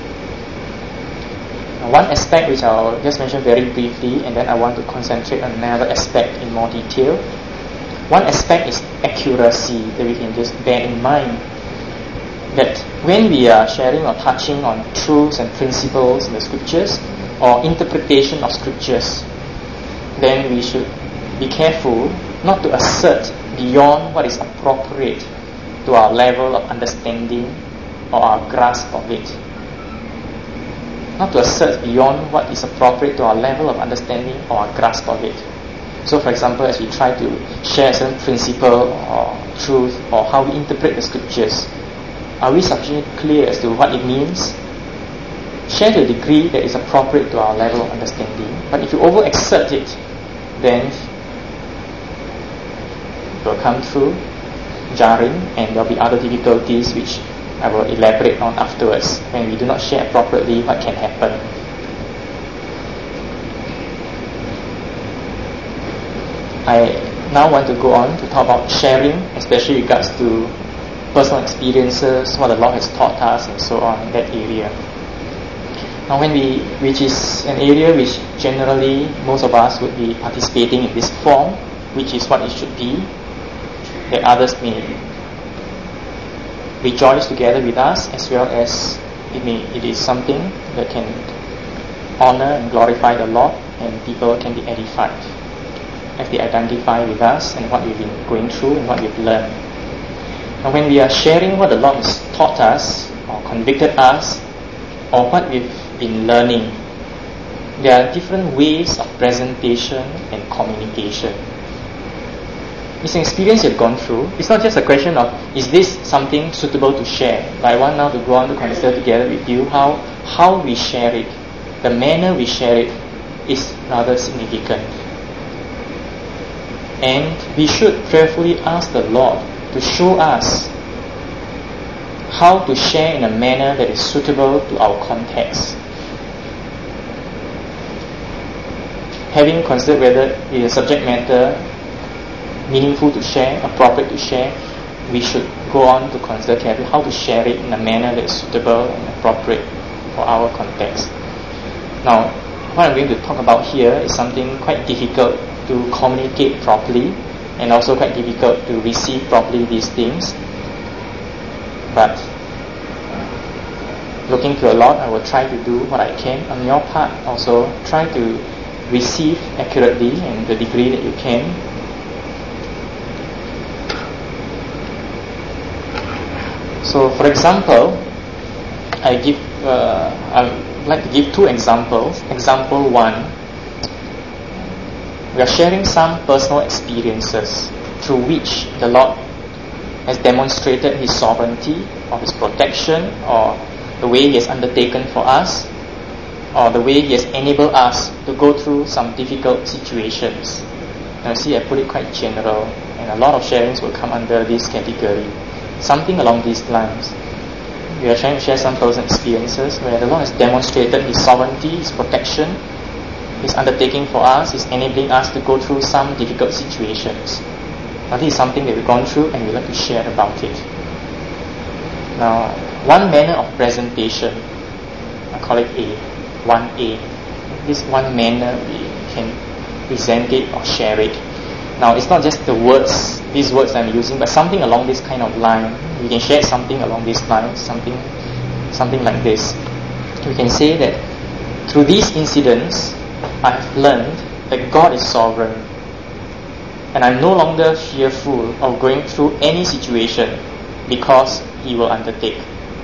One aspect which I'll just mention very briefly, and then I want to concentrate on another aspect in more detail. One aspect is accuracy, that we can just bear in mind, that when we are sharing or touching on truths and principles in the scriptures or interpretation of scriptures, then we should be careful not to assert beyond what is appropriate to our level of understanding or our grasp of it. Not to assert beyond what is appropriate to our level of understanding or our grasp of it. So for example, as we try to share a certain principle or truth or how we interpret the scriptures, Are we sufficiently clear as to what it means? Share to a degree that is appropriate to our level of understanding. But if you overexert it, then it will come through jarring, and there will be other difficulties which I will elaborate on afterwards. When we do not share appropriately, what can happen? I now want to go on to talk about sharing, especially regards to personal experiences, what the Lord has taught us, and so on in that area. Now, which is an area which generally most of us would be participating in this form, which is what it should be, that others may rejoice together with us, as well as it is something that can honor and glorify the Lord, and people can be edified as they identify with us and what we've been going through and what we've learned. Now, when we are sharing what the Lord has taught us or convicted us or what we've been learning, there are different ways of presentation and communication. It's an experience you've gone through. It's not just a question of, is this something suitable to share? But I want now to go on to consider together with you how we share it. The manner we share it is rather significant. And we should prayerfully ask the Lord to show us how to share in a manner that is suitable to our context. Having considered whether it is a subject matter meaningful to share, appropriate to share, we should go on to consider carefully how to share it in a manner that is suitable and appropriate for our context. Now, what I'm going to talk about here is something quite difficult to communicate properly, and also quite difficult to receive properly these things. But looking to the Lord, I will try to do what I can. On your part, also try to receive accurately and the degree that you can. So, for example, I'd like to give two examples. Example 1. We are sharing some personal experiences through which the Lord has demonstrated His sovereignty or His protection, or the way He has undertaken for us, or the way He has enabled us to go through some difficult situations. Now see, I put it quite general, and a lot of sharings will come under this category. Something along these lines. We are trying to share some personal experiences where the Lord has demonstrated His sovereignty, His protection, His undertaking for us, is enabling us to go through some difficult situations. Now, this is something that we've gone through and we'd like to share about it. Now, one manner of presentation, I call it A, 1A. This one manner we can present it or share it. Now, it's not just the words, these words I'm using, but something along this kind of line. We can share something along these lines, something like this. We can say that through these incidents, I have learned that God is sovereign, and I'm no longer fearful of going through any situation because He will undertake.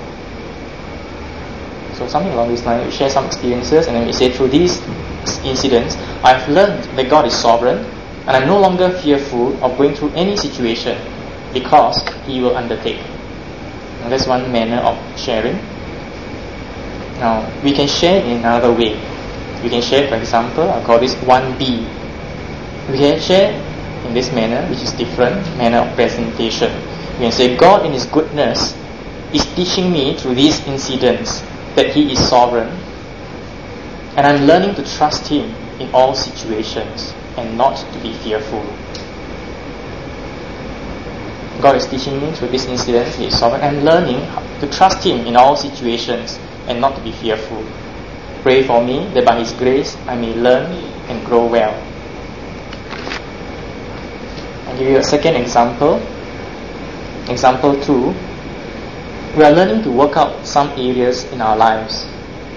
So something along this line, we share some experiences, and then we say, through these incidents, I've learned that God is sovereign, and I'm no longer fearful of going through any situation because He will undertake. Now, that's one manner of sharing. Now, we can share in another way. We can share, for example, I'll call this 1B. We can share in this manner, which is different, manner of presentation. We can say, God in His goodness is teaching me through these incidents that He is sovereign, and I'm learning to trust Him in all situations and not to be fearful. God is teaching me through these incidents He is sovereign. I'm learning to trust Him in all situations and not to be fearful. Pray for me that by His grace I may learn and grow well. I'll give you a second example. Example 2. We are learning to work out some areas in our lives,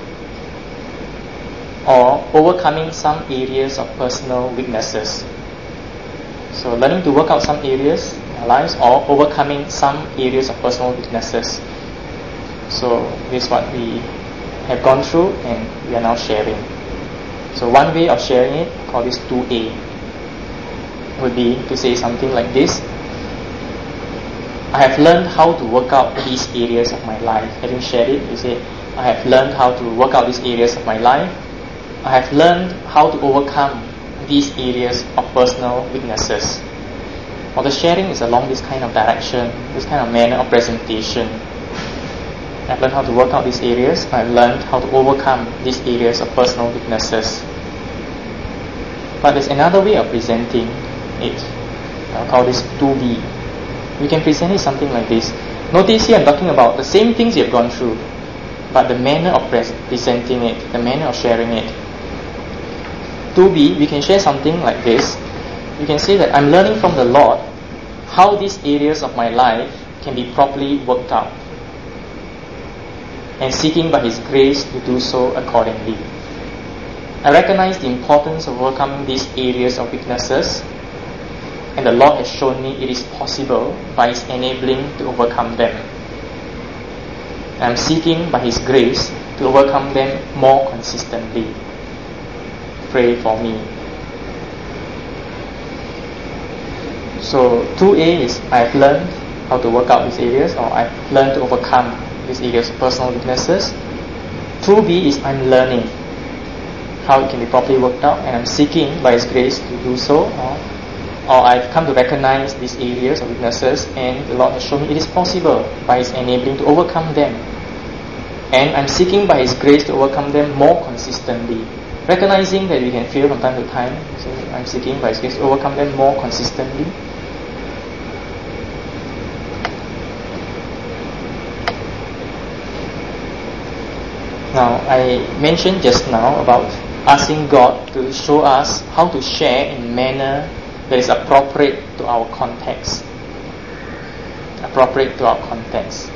or overcoming some areas of personal weaknesses. So learning to work out some areas in our lives, or overcoming some areas of personal weaknesses. So this is what we have gone through and we are now sharing. So one way of sharing it, call this 2A, would be to say something like this. I have learned how to work out these areas of my life. Having shared it, you say, I have learned how to work out these areas of my life. I have learned how to overcome these areas of personal weaknesses. Or the sharing is along this kind of direction, this kind of manner of presentation. I've learned how to work out these areas. I've learned how to overcome these areas of personal weaknesses. But there's another way of presenting it. I'll call this 2B. We can present it something like this. Notice here I'm talking about the same things you've gone through, but the manner of presenting it, the manner of sharing it. 2B, we can share something like this. You can say that I'm learning from the Lord how these areas of my life can be properly worked out, and seeking by His grace to do so accordingly. I recognize the importance of overcoming these areas of weaknesses, and the Lord has shown me it is possible by His enabling to overcome them. I am seeking by His grace to overcome them more consistently. Pray for me. So 2A is I have learned how to work out these areas, or I've learned to overcome these areas of personal weaknesses. 2B is I'm learning how it can be properly worked out, and I'm seeking by His grace to do so, or I've come to recognize these areas of weaknesses, and the Lord has shown me it is possible by His enabling to overcome them, and I'm seeking by His grace to overcome them more consistently, recognizing that we can fail from time to time. So I'm seeking by His grace to overcome them more consistently. Now, I mentioned just now about asking God to show us how to share in a manner that is appropriate to our context. Appropriate to our context.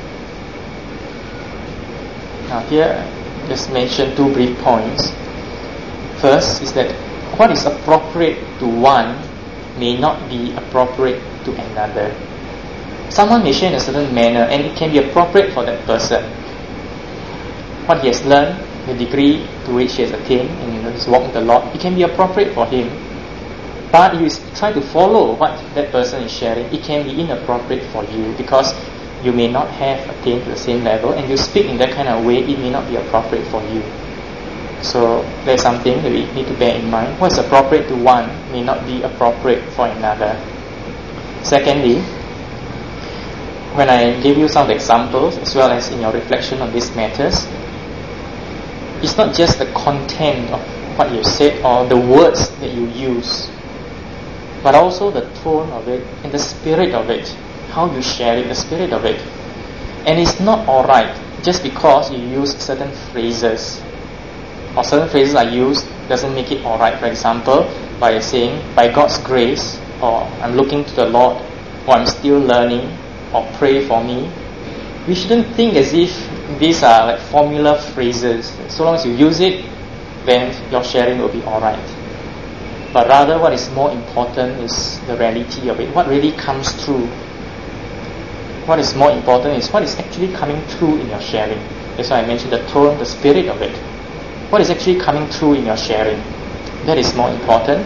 Now here, just mention 2 brief points. First is that what is appropriate to one may not be appropriate to another. Someone may share in a certain manner, and it can be appropriate for that person. What he has learned, the degree to which he has attained in his walk with the Lord, it can be appropriate for him. But if you try to follow what that person is sharing, it can be inappropriate for you, because you may not have attained to the same level, and you speak in that kind of way, it may not be appropriate for you. So there's something that we need to bear in mind. What is appropriate to one may not be appropriate for another. Secondly, when I give you some examples, as well as in your reflection on these matters, it's not just the content of what you said or the words that you use, but also the tone of it and the spirit of it, how you share it, the spirit of it. And it's not alright just because you use certain phrases, or certain phrases are used doesn't make it alright. For example, by saying, by God's grace, or I'm looking to the Lord, or I'm still learning, or pray for me. We shouldn't think as if these are like formula phrases. So long as you use it, then your sharing will be alright. But rather, what is more important is the reality of it. What really comes through. What is more important is what is actually coming through in your sharing. That's why I mentioned the tone, the spirit of it. What is actually coming through in your sharing? That is more important.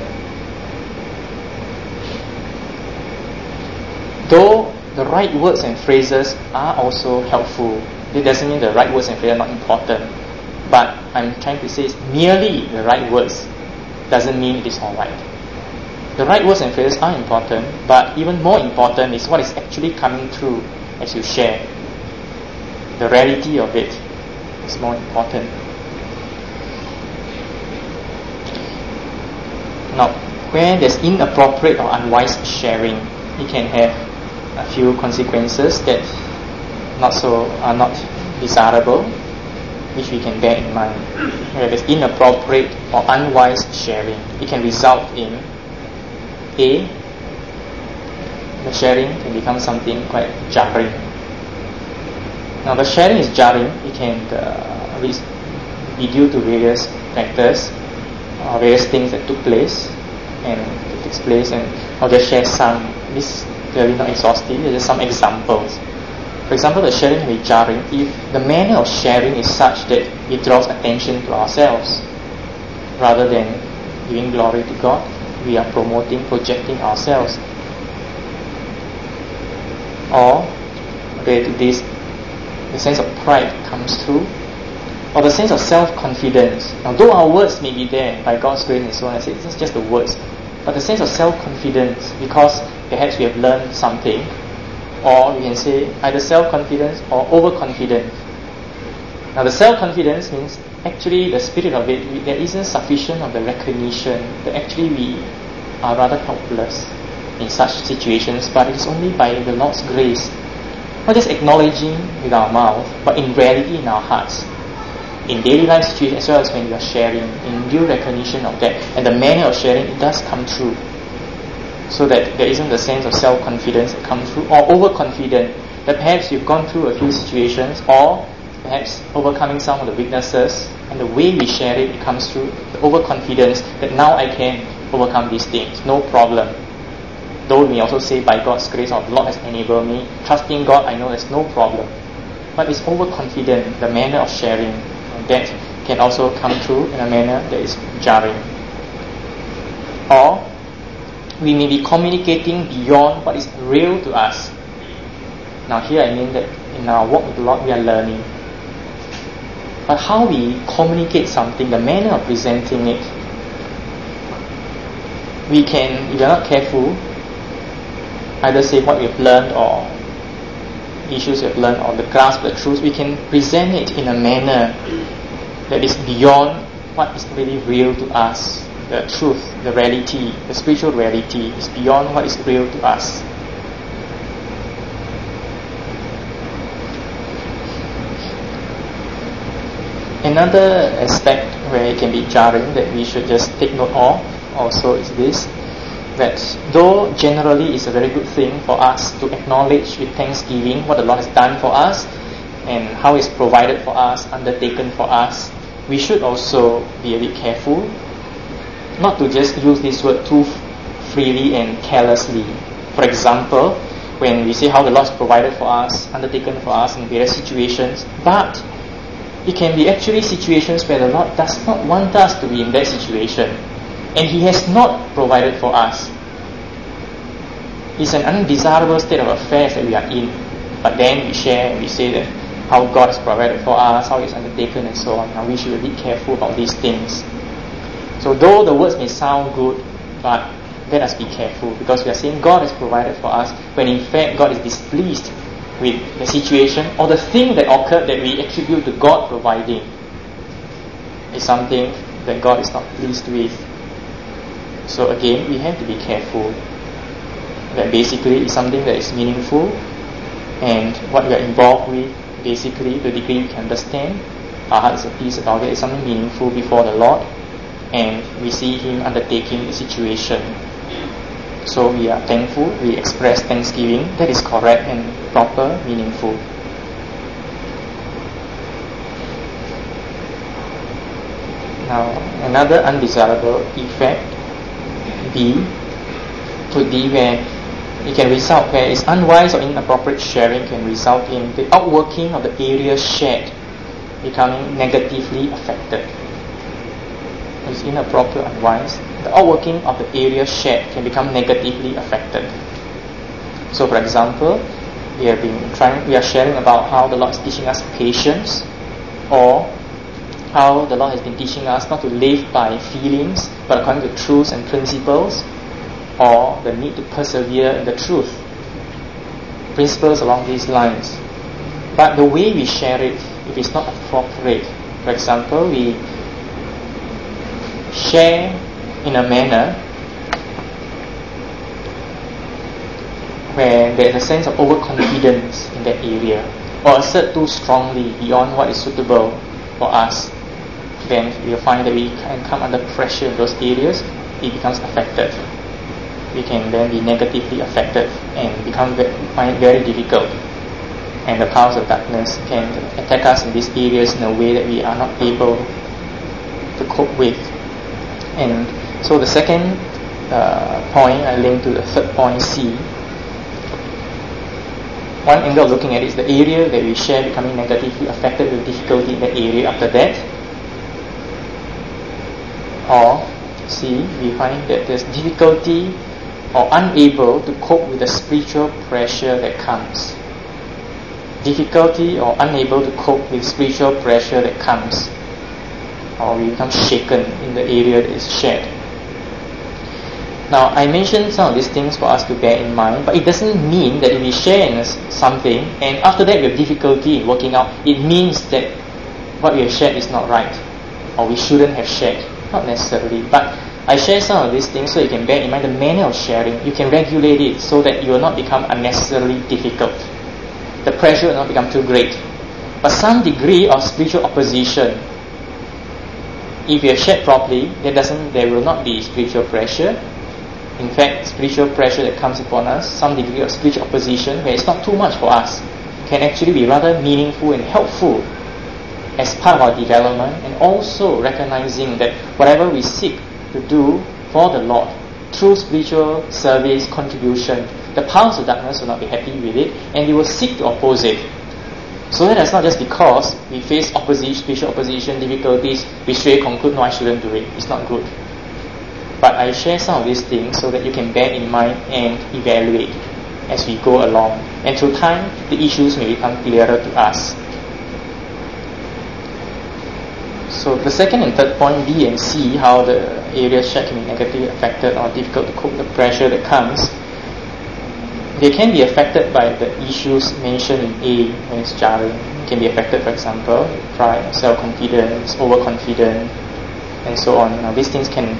Though the right words and phrases are also helpful, it doesn't mean the right words and phrases are not important. But I'm trying to say is merely the right words doesn't mean it is alright. The right words and phrases are important, but even more important is what is actually coming through as you share. The reality of it is more important. Now, where there's inappropriate or unwise sharing, it can have a few consequences that are not desirable, which we can bear in mind. Where there's inappropriate or unwise sharing, it can result in A, the sharing can become something quite jarring. Now the sharing is jarring, it can be due to various factors, various things that took place, and I'll just share some. This is clearly not exhaustive, just some examples. For example, the sharing can be jarring if the manner of sharing is such that it draws attention to ourselves. Rather than giving glory to God, we are projecting ourselves. Or related to this, the sense of pride comes through, or the sense of self-confidence. Now, though our words may be there by God's grace and so on, I say it's just the words, but the sense of self-confidence, because perhaps we have learned something, or we can say either self-confidence or overconfidence. Now, the self-confidence means actually the spirit of it, there isn't sufficient of the recognition that actually we are rather helpless in such situations, but it is only by the Lord's grace, not just acknowledging with our mouth, but in reality in our hearts. In daily life situations, as well as when we are sharing, in due recognition of that, and the manner of sharing, it does come true. So that there isn't the sense of self-confidence that comes through, or overconfident, that perhaps you've gone through a few situations, or perhaps overcoming some of the weaknesses, and the way we share it, it comes through the overconfidence that now I can overcome these things, no problem. Though we may also say by God's grace, or the Lord has enabled me, trusting God, I know there's no problem. But it's overconfident, the manner of sharing, that can also come through in a manner that is jarring. Or we may be communicating beyond what is real to us. Now here I mean that in our walk with the Lord we are learning. But how we communicate something, the manner of presenting it, we can, if we are not careful, either say what we have learned or issues we have learned or the grasp of the truth, we can present it in a manner that is beyond what is really real to us. The truth, the reality, the spiritual reality is beyond what is real to us. Another aspect where it can be jarring that we should just take note of also is this, that though generally it's a very good thing for us to acknowledge with thanksgiving what the Lord has done for us and how He's provided for us, undertaken for us, we should also be a bit careful not to just use this word too freely and carelessly. For example, when we say how the Lord has provided for us, undertaken for us in various situations, but it can be actually situations where the Lord does not want us to be in that situation, and He has not provided for us. It's an undesirable state of affairs that we are in, but then we share and we say that how God has provided for us, how He's undertaken and so on. Now we should be careful about these things. So though the words may sound good, but let us be careful, because we are saying God has provided for us, when in fact God is displeased with the situation or the thing that occurred that we attribute to God providing is something that God is not pleased with. So again, we have to be careful that basically it's something that is meaningful, and what we are involved with, basically the degree we can understand, our heart is at peace about it, is something meaningful before the Lord, and we see Him undertaking the situation. So we are thankful, we express thanksgiving, that is correct and proper, meaningful. Now, another undesirable effect, B, could be where it can result, where it's unwise or inappropriate sharing can result in the outworking of the area shared becoming negatively affected. It's inappropriate, unwise. The outworking of the area shared can become negatively affected. So, for example, we are sharing about how the Lord is teaching us patience, or how the Lord has been teaching us not to live by feelings, but according to truths and principles, or the need to persevere in the truth. Principles along these lines. But the way we share it, if it's not appropriate, for example, we share in a manner where there is a sense of overconfidence in that area, or assert too strongly beyond what is suitable for us, then we will find that we can come under pressure in those areas, it becomes affected. We can then be negatively affected and find it very difficult. And the powers of darkness can attack us in these areas in a way that we are not able to cope with. And so the second point I link to the third point, C. One angle of looking at it is the area that we share becoming negatively affected with difficulty in that area after that. Or C, we find that there's difficulty or unable to cope with the spiritual pressure that comes. difficulty or unable to cope with spiritual pressure that comes, or we become shaken in the area that is shared. Now, I mentioned some of these things for us to bear in mind, but it doesn't mean that if we share in something and after that we have difficulty in working out, it means that what we have shared is not right, or we shouldn't have shared. Not necessarily, but I share some of these things so you can bear in mind the manner of sharing. You can regulate it so that you will not become unnecessarily difficult. The pressure will not become too great. But some degree of spiritual opposition, if you have shared properly, there will not be spiritual pressure. In fact, spiritual pressure that comes upon us, some degree of spiritual opposition, where it's not too much for us, can actually be rather meaningful and helpful as part of our development, and also recognizing that whatever we seek to do for the Lord through spiritual service, contribution, the powers of darkness will not be happy with it, and they will seek to oppose it. So that it's not just because we face opposition, spiritual opposition, difficulties, we straight conclude, no, I shouldn't do it. It's not good. But I share some of these things so that you can bear in mind and evaluate as we go along. And through time, the issues may become clearer to us. So the second and third point, B and C, how the areas shared can be negatively affected or difficult to cope with the pressure that comes. They can be affected by the issues mentioned in A when it's jarring. It can be affected, for example, pride, self-confidence, overconfidence, and so on. Now these things can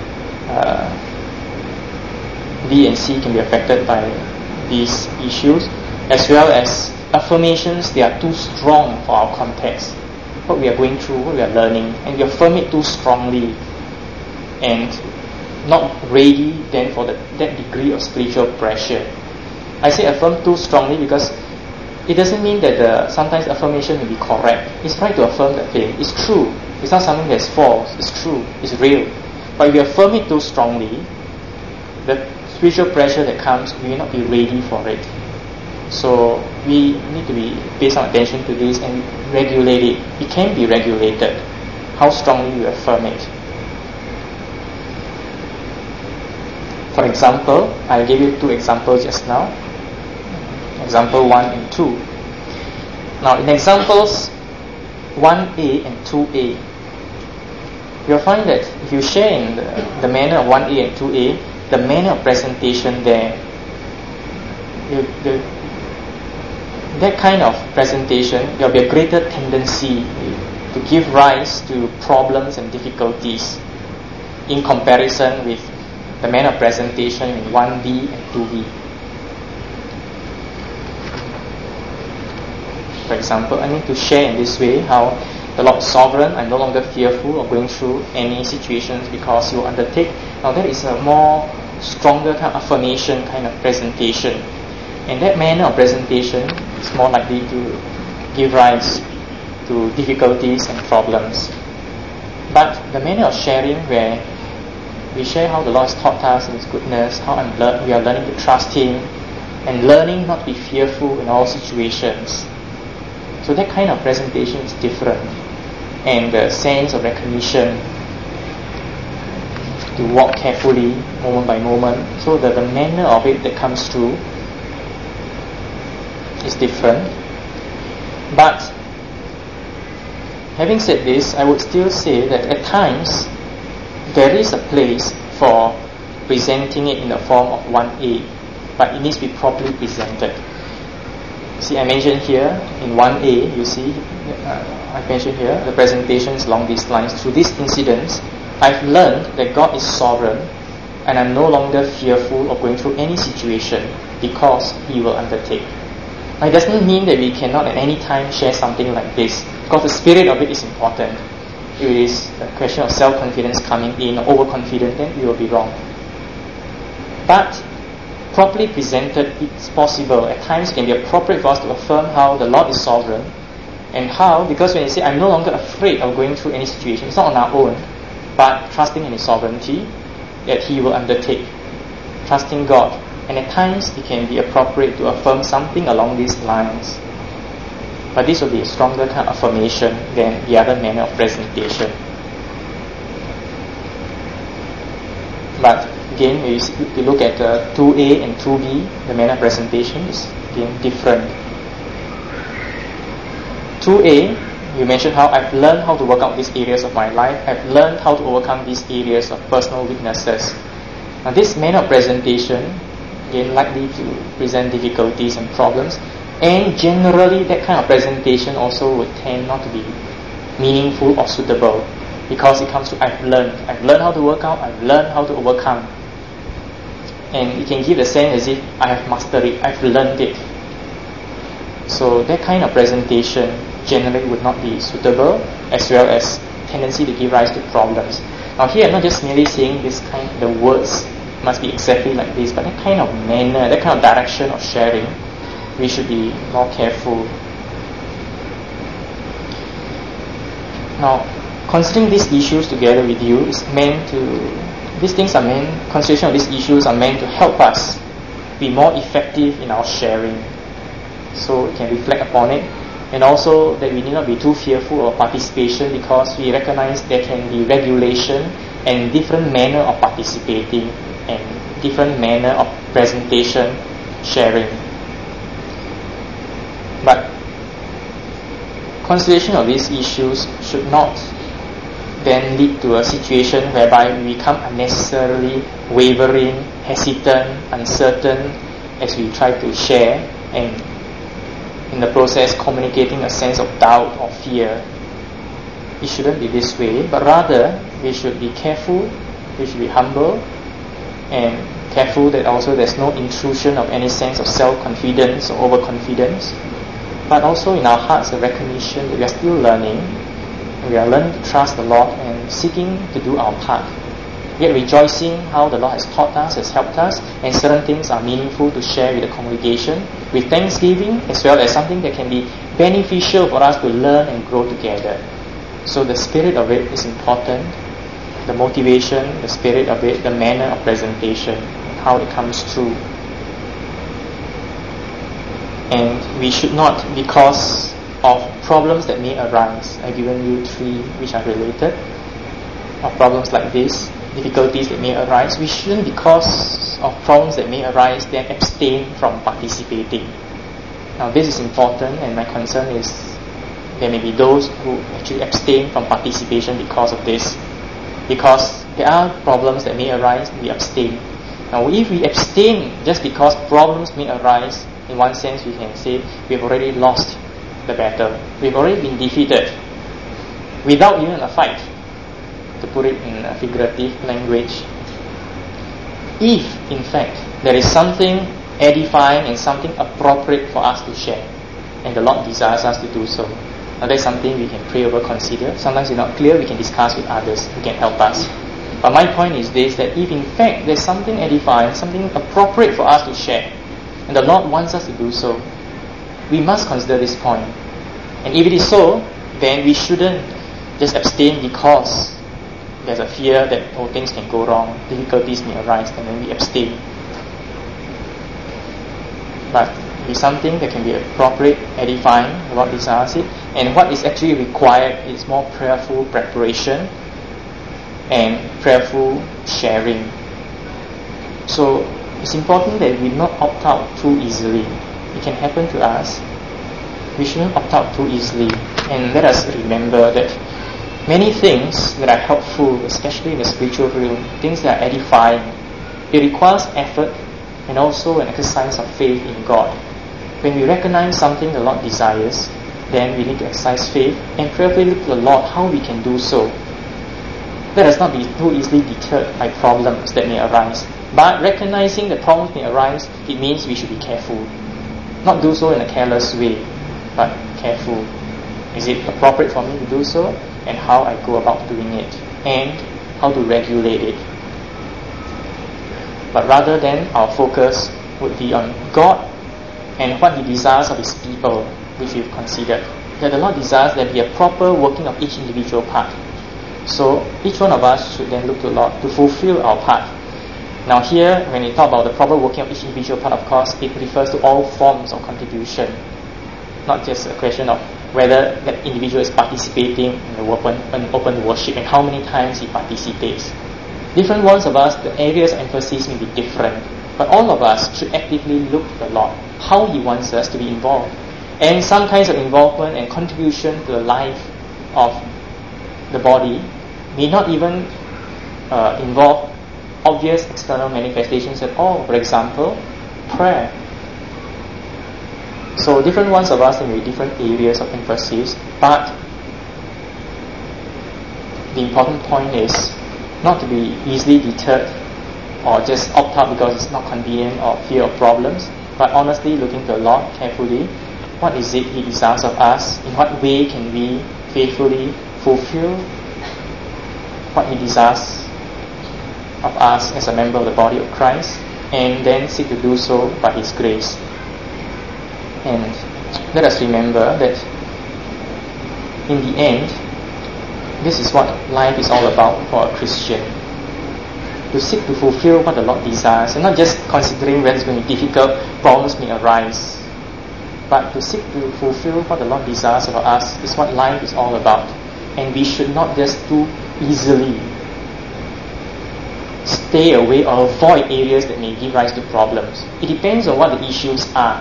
B and C can be affected by these issues, as well as affirmations. They are too strong for our context, what we are going through, what we are learning, and we affirm it too strongly and not ready then for that degree of spiritual pressure. I say affirm too strongly because it doesn't mean that sometimes affirmation may be correct. It's right to affirm that thing. It's true. It's not something that's false. It's true. It's real. But if we affirm it too strongly, the spiritual pressure that comes, we may not be ready for it. So we need to pay some attention to this and regulate it. It can be regulated, how strongly we affirm it. For example, I gave you two examples just now. Example 1 and 2. Now in examples 1a and 2a, you'll find that if you share in the manner of 1a and 2a, the manner of presentation there, that kind of presentation, there will be a greater tendency to give rise to problems and difficulties in comparison with the manner of presentation in 1b and 2b. For example, I need to share in this way how the Lord is sovereign. I'm no longer fearful of going through any situations because He will undertake. Now that is a more stronger kind of affirmation kind of presentation. And that manner of presentation is more likely to give rise to difficulties and problems. But the manner of sharing where we share how the Lord has taught us in His goodness, how we are learning to trust Him, and learning not to be fearful in all situations. So that kind of presentation is different. And the sense of recognition, to walk carefully, moment by moment, so that the manner of it that comes through is different. But having said this, I would still say that at times there is a place for presenting it in the form of 1a, but it needs to be properly presented. See, I mentioned here in 1a, you see, I mentioned here the presentations along these lines. Through these incidents, I've learned that God is sovereign, and I'm no longer fearful of going through any situation because He will undertake. Now, it doesn't mean that we cannot at any time share something like this, because the spirit of it is important. If it is a question of self-confidence coming in, or overconfidence, then we will be wrong. But properly presented, it's possible. At times it can be appropriate for us to affirm how the Lord is sovereign, and how, because when you say, I'm no longer afraid of going through any situation, it's not on our own, but trusting in His sovereignty, that He will undertake. Trusting God. And at times it can be appropriate to affirm something along these lines. But this will be a stronger kind of affirmation than the other manner of presentation. But again, if you look at 2a and 2b, the manner of presentation is again different. 2A, you mentioned how I've learned how to work out these areas of my life. I've learned how to overcome these areas of personal weaknesses. Now, this manner of presentation, again, likely to present difficulties and problems. And generally, that kind of presentation also would tend not to be meaningful or suitable, because it comes to I've learned how to work out, I've learned how to overcome. And it can give the sense as if I have mastered it, I've learned it. So that kind of presentation generally would not be suitable, as well as tendency to give rise to problems. Now here I'm not just merely saying this kind, the words must be exactly like this, but that kind of manner, that kind of direction of sharing, we should be more careful. Now, considering these issues together with you is meant to, consideration of these issues are meant to help us be more effective in our sharing. So we can reflect upon it, and also that we need not be too fearful of participation, because we recognize there can be regulation and different manner of participating and different manner of presentation, sharing. But consideration of these issues should not then lead to a situation whereby we become unnecessarily wavering, hesitant, uncertain as we try to share, and in the process communicating a sense of doubt or fear. It shouldn't be this way, but rather we should be careful, we should be humble, and careful that also there's no intrusion of any sense of self-confidence or overconfidence, but also in our hearts a recognition that we are still learning, and we are learning to trust the Lord and seeking to do our part, yet rejoicing how the Lord has taught us, has helped us, and certain things are meaningful to share with the congregation, with thanksgiving, as well as something that can be beneficial for us to learn and grow together. So the spirit of it is important, the motivation, the spirit of it, the manner of presentation, how it comes through. And we should not, because of problems that may arise, I've given you 3 which are related, of problems like this, difficulties that may arise, we shouldn't, because of problems that may arise, then abstain from participating. Now this is important, and my concern is there may be those who actually abstain from participation because of this. Because there are problems that may arise, we abstain. Now if we abstain just because problems may arise, in one sense we can say we've already lost the battle. We've already been defeated without even a fight, to put it in a figurative language. If, in fact, there is something edifying and something appropriate for us to share, and the Lord desires us to do so, now that's something we can pray over, consider. Sometimes it's not clear, we can discuss with others who can help us. But my point is this, that if in fact there's something edifying, something appropriate for us to share, and the Lord wants us to do so, we must consider this point. And if it is so, then we shouldn't just abstain because there's a fear that things can go wrong, difficulties may arise, and then we abstain. But it's something that can be appropriate, edifying, the Lord desires it, and what is actually required is more prayerful preparation and prayerful sharing. So it's important that we not opt out too easily. It can happen to us. We shouldn't opt out too easily. And let us remember that many things that are helpful, especially in the spiritual realm, things that are edifying, it requires effort and also an exercise of faith in God. When we recognize something the Lord desires, then we need to exercise faith and prayerfully look to the Lord how we can do so. Let us not be too easily deterred by problems that may arise. But recognizing that problems may arise, it means we should be careful. Not do so in a careless way, but careful. Is it appropriate for me to do so? And how I go about doing it, and how to regulate it. But rather than our focus would be on God and what He desires of His people, which we've considered. That the Lord desires there be a proper working of each individual part. So each one of us should then look to the Lord to fulfill our part. Now here, when we talk about the proper working of each individual part, of course, it refers to all forms of contribution. Not just a question of whether that individual is participating in the open worship and how many times he participates. Different ones of us, the areas of emphasis may be different, but all of us should actively look to the Lord, how He wants us to be involved. And some kinds of involvement and contribution to the life of the body may not even involve obvious external manifestations at all. For example, prayer. So different ones of us in different areas of emphasis, but the important point is not to be easily deterred or just opt out because it's not convenient or fear of problems, but honestly looking to the Lord carefully. What is it He desires of us? In what way can we faithfully fulfill what He desires of us as a member of the body of Christ, and then seek to do so by His grace. And let us remember that in the end, this is what life is all about for a Christian. To seek to fulfill what the Lord desires, and not just considering whether it's going to be difficult, problems may arise, but to seek to fulfill what the Lord desires of us is what life is all about. And we should not just too easily stay away or avoid areas that may give rise to problems. It depends on what the issues are.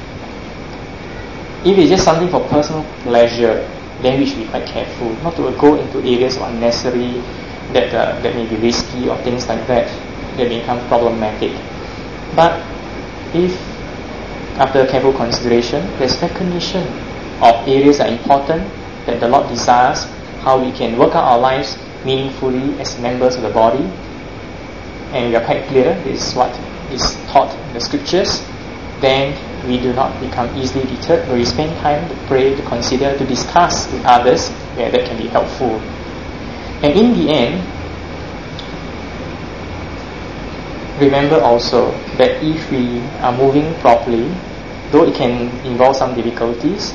If it's just something for personal pleasure, then we should be quite careful not to go into areas of unnecessary that may be risky or things like that become problematic. But if after careful consideration there's recognition of areas that are important that the Lord desires, how we can work out our lives meaningfully as members of the body, and we are quite clear this is what is taught in the scriptures, then we do not become easily deterred, but we spend time to pray, to consider, to discuss with others where that can be helpful. And in the end, remember also that if we are moving properly, though it can involve some difficulties,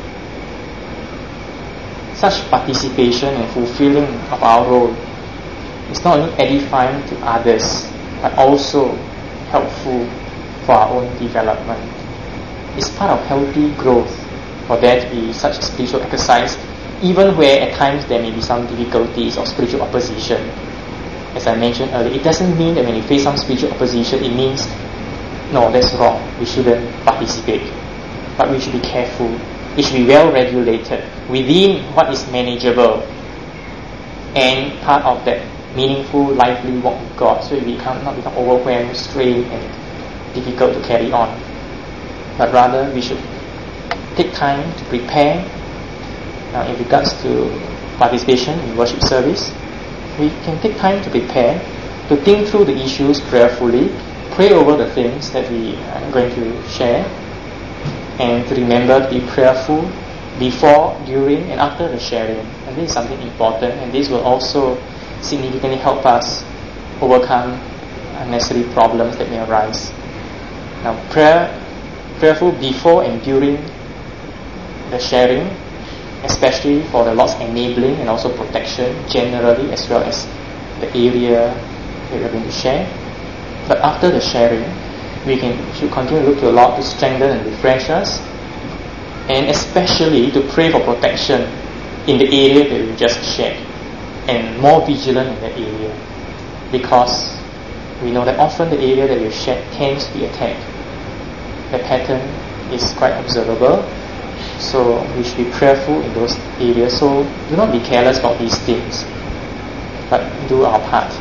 such participation and fulfilling of our role is not only edifying to others, but also helpful for our own development. It's part of healthy growth for there to be such spiritual exercise, even where at times there may be some difficulties or spiritual opposition. As I mentioned earlier, it doesn't mean that when you face some spiritual opposition, it means, no, that's wrong, we shouldn't participate. But we should be careful. It should be well regulated within what is manageable and part of that meaningful, lively walk with God, so it not become overwhelmed, strained, and difficult to carry on. But rather, we should take time to prepare. In regards to participation in worship service, we can take time to prepare, to think through the issues prayerfully, pray over the things that we are going to share, and to remember to be prayerful before, during, and after the sharing. And this is something important, and this will also significantly help us overcome unnecessary problems that may arise. Now, prayerful before and during the sharing, especially for the Lord's enabling and also protection generally, as well as the area that we are going to share. But after the sharing, we should continue to look to the Lord to strengthen and refresh us, and especially to pray for protection in the area that we just shared, and more vigilant in that area, because we know that often the area that we shared tends to be attacked. The pattern is quite observable, so we should be prayerful in those areas. So do not be careless about these things, but do our part.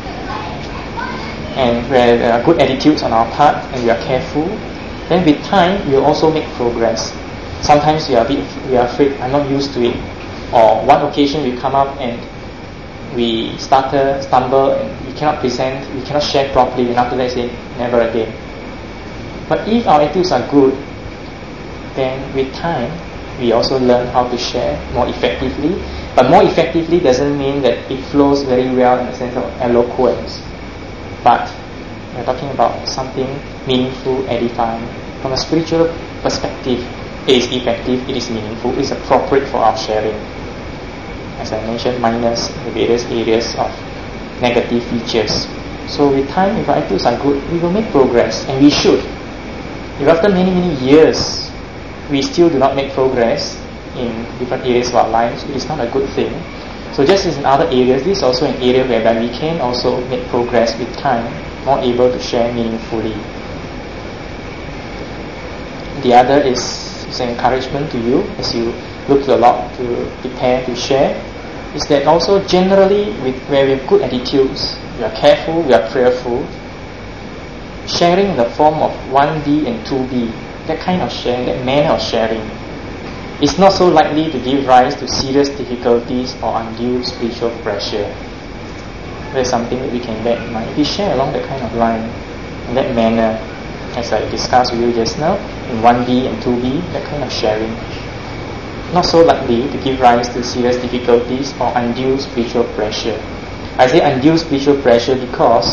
And where there are good attitudes on our part and we are careful, then with time we will also make progress. Sometimes we are afraid, I'm not used to it, or one occasion we come up and we stumble and we cannot present, we cannot share properly, and after that say never again. But if our attitudes are good, then with time we also learn how to share more effectively. But more effectively doesn't mean that it flows very well in the sense of eloquence, but we're talking about something meaningful, edifying. From a spiritual perspective, it is effective, it is meaningful, it is appropriate for our sharing. As I mentioned, minus the various areas of negative features. So with time, if our attitudes are good, we will make progress, and we should. If after many, many years we still do not make progress in different areas of our lives, it is not a good thing. So just as in other areas, this is also an area whereby we can also make progress with time, more able to share meaningfully. The other is as an encouragement to you as you look to the Lord to prepare to share, is that also generally where we have good attitudes, we are careful, we are prayerful, sharing in the form of 1B and 2B, that kind of sharing, that manner of sharing, is not so likely to give rise to serious difficulties or undue spiritual pressure. That's something that we can bear in mind. If we share along that kind of line, in that manner, as I discussed with you just now, in 1B and 2B, that kind of sharing, not so likely to give rise to serious difficulties or undue spiritual pressure. I say undue spiritual pressure because,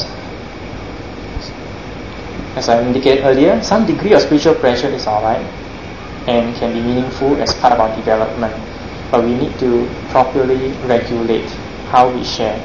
as I indicated earlier, some degree of spiritual pressure is alright and can be meaningful as part of our development, but we need to properly regulate how we share.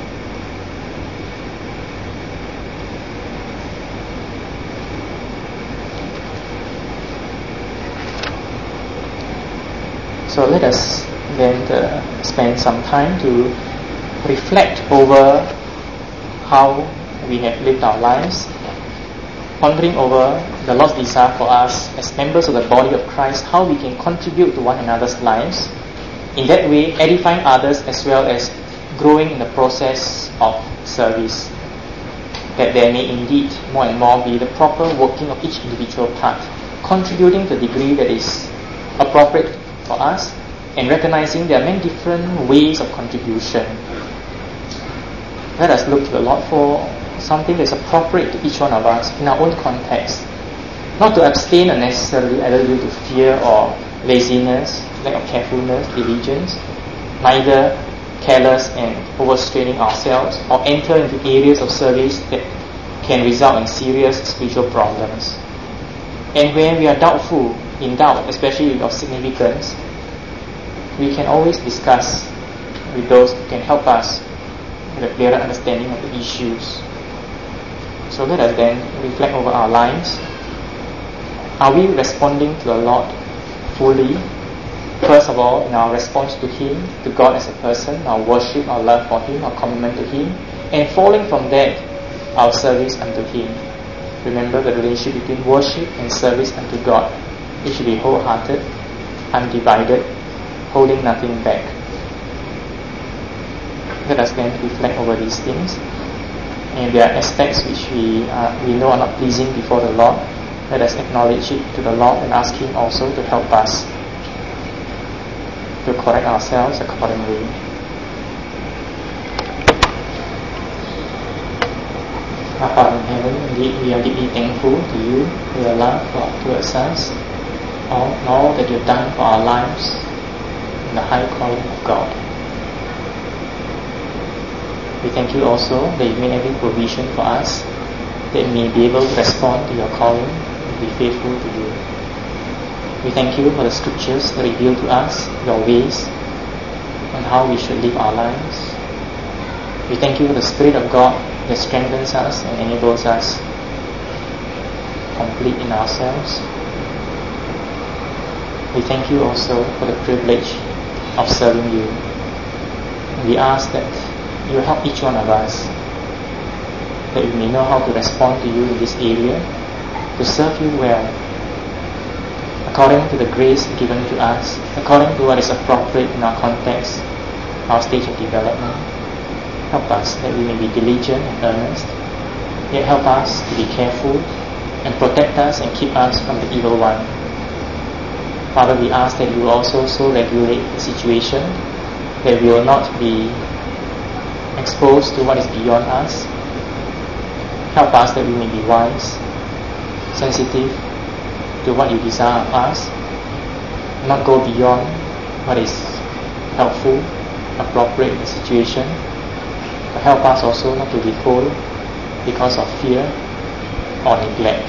So let us then spend some time to reflect over how we have lived our lives, pondering over the Lord's desire for us as members of the body of Christ, how we can contribute to one another's lives, in that way edifying others as well as growing in the process of service, that there may indeed more and more be the proper working of each individual part, contributing to the degree that is appropriate for us, and recognizing there are many different ways of contribution. Let us look to the Lord for something that is appropriate to each one of us in our own context. Not to abstain unnecessarily, either due to fear or laziness, lack of carefulness, diligence, neither careless and overstraining ourselves, or enter into areas of service that can result in serious spiritual problems. And when we are doubtful, in doubt, especially of significance, we can always discuss with those who can help us with a clearer understanding of the issues. So let us then reflect over our lives. Are we responding to the Lord fully? First of all, in our response to Him, to God as a person, our worship, our love for Him, our commitment to Him, and following from that, our service unto Him. Remember the relationship between worship and service unto God. It should be wholehearted, undivided, holding nothing back. Let us then reflect over these things. And there are aspects which we know are not pleasing before the Lord. Let us acknowledge it to the Lord and ask Him also to help us to correct ourselves accordingly. Our Father in heaven, indeed we are deeply thankful to You for Your love towards us, all that You've done for our lives in the high calling of God. We thank You also that You made every provision for us, that we may be able to respond to Your calling and be faithful to You. We thank You for the scriptures that reveal to us Your ways and how we should live our lives. We thank You for the Spirit of God that strengthens us and enables us complete in ourselves. We thank You also for the privilege of serving You. We ask that You help each one of us, that we may know how to respond to You in this area, to serve You well, according to the grace given to us, according to what is appropriate in our context, our stage of development. Help us that we may be diligent and earnest, yet help us to be careful and protect us and keep us from the evil one. Father, we ask that You will also so regulate the situation that we will not be exposed to what is beyond us. Help us that we may be wise, sensitive to what You desire of us, not go beyond what is helpful, appropriate in the situation, but help us also not to withhold because of fear or neglect.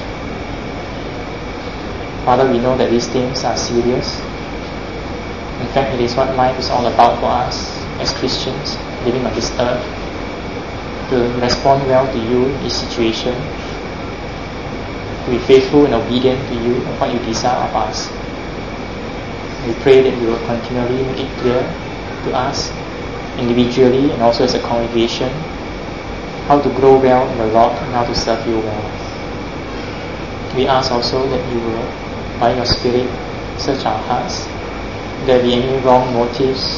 Father, we know that these things are serious. In fact, it is what life is all about for us as Christians living on this earth, to respond well to You in each situation, to be faithful and obedient to You and what You desire of us. We pray that You will continually make it clear to us, individually and also as a congregation, how to grow well in the Lord and how to serve You well. We ask also that You will, by Your Spirit, Search our hearts. If there be any wrong motives,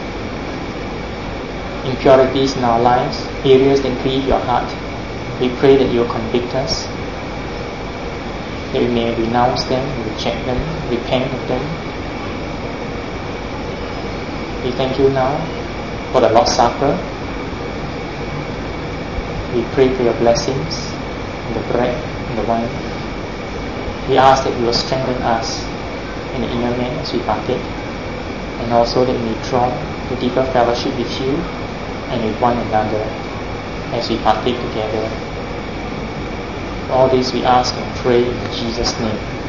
impurities in our lives, areas that grieve your heart, we pray that you will convict us, that we may renounce them, reject them, repent of them. We thank you now for the Lord's Supper. We pray for your blessings in the bread and the wine. We ask that you will strengthen us in the inner man as we partake, and also that we may draw to deeper fellowship with you and with one another as we partake together. All this we ask and pray in Jesus' name.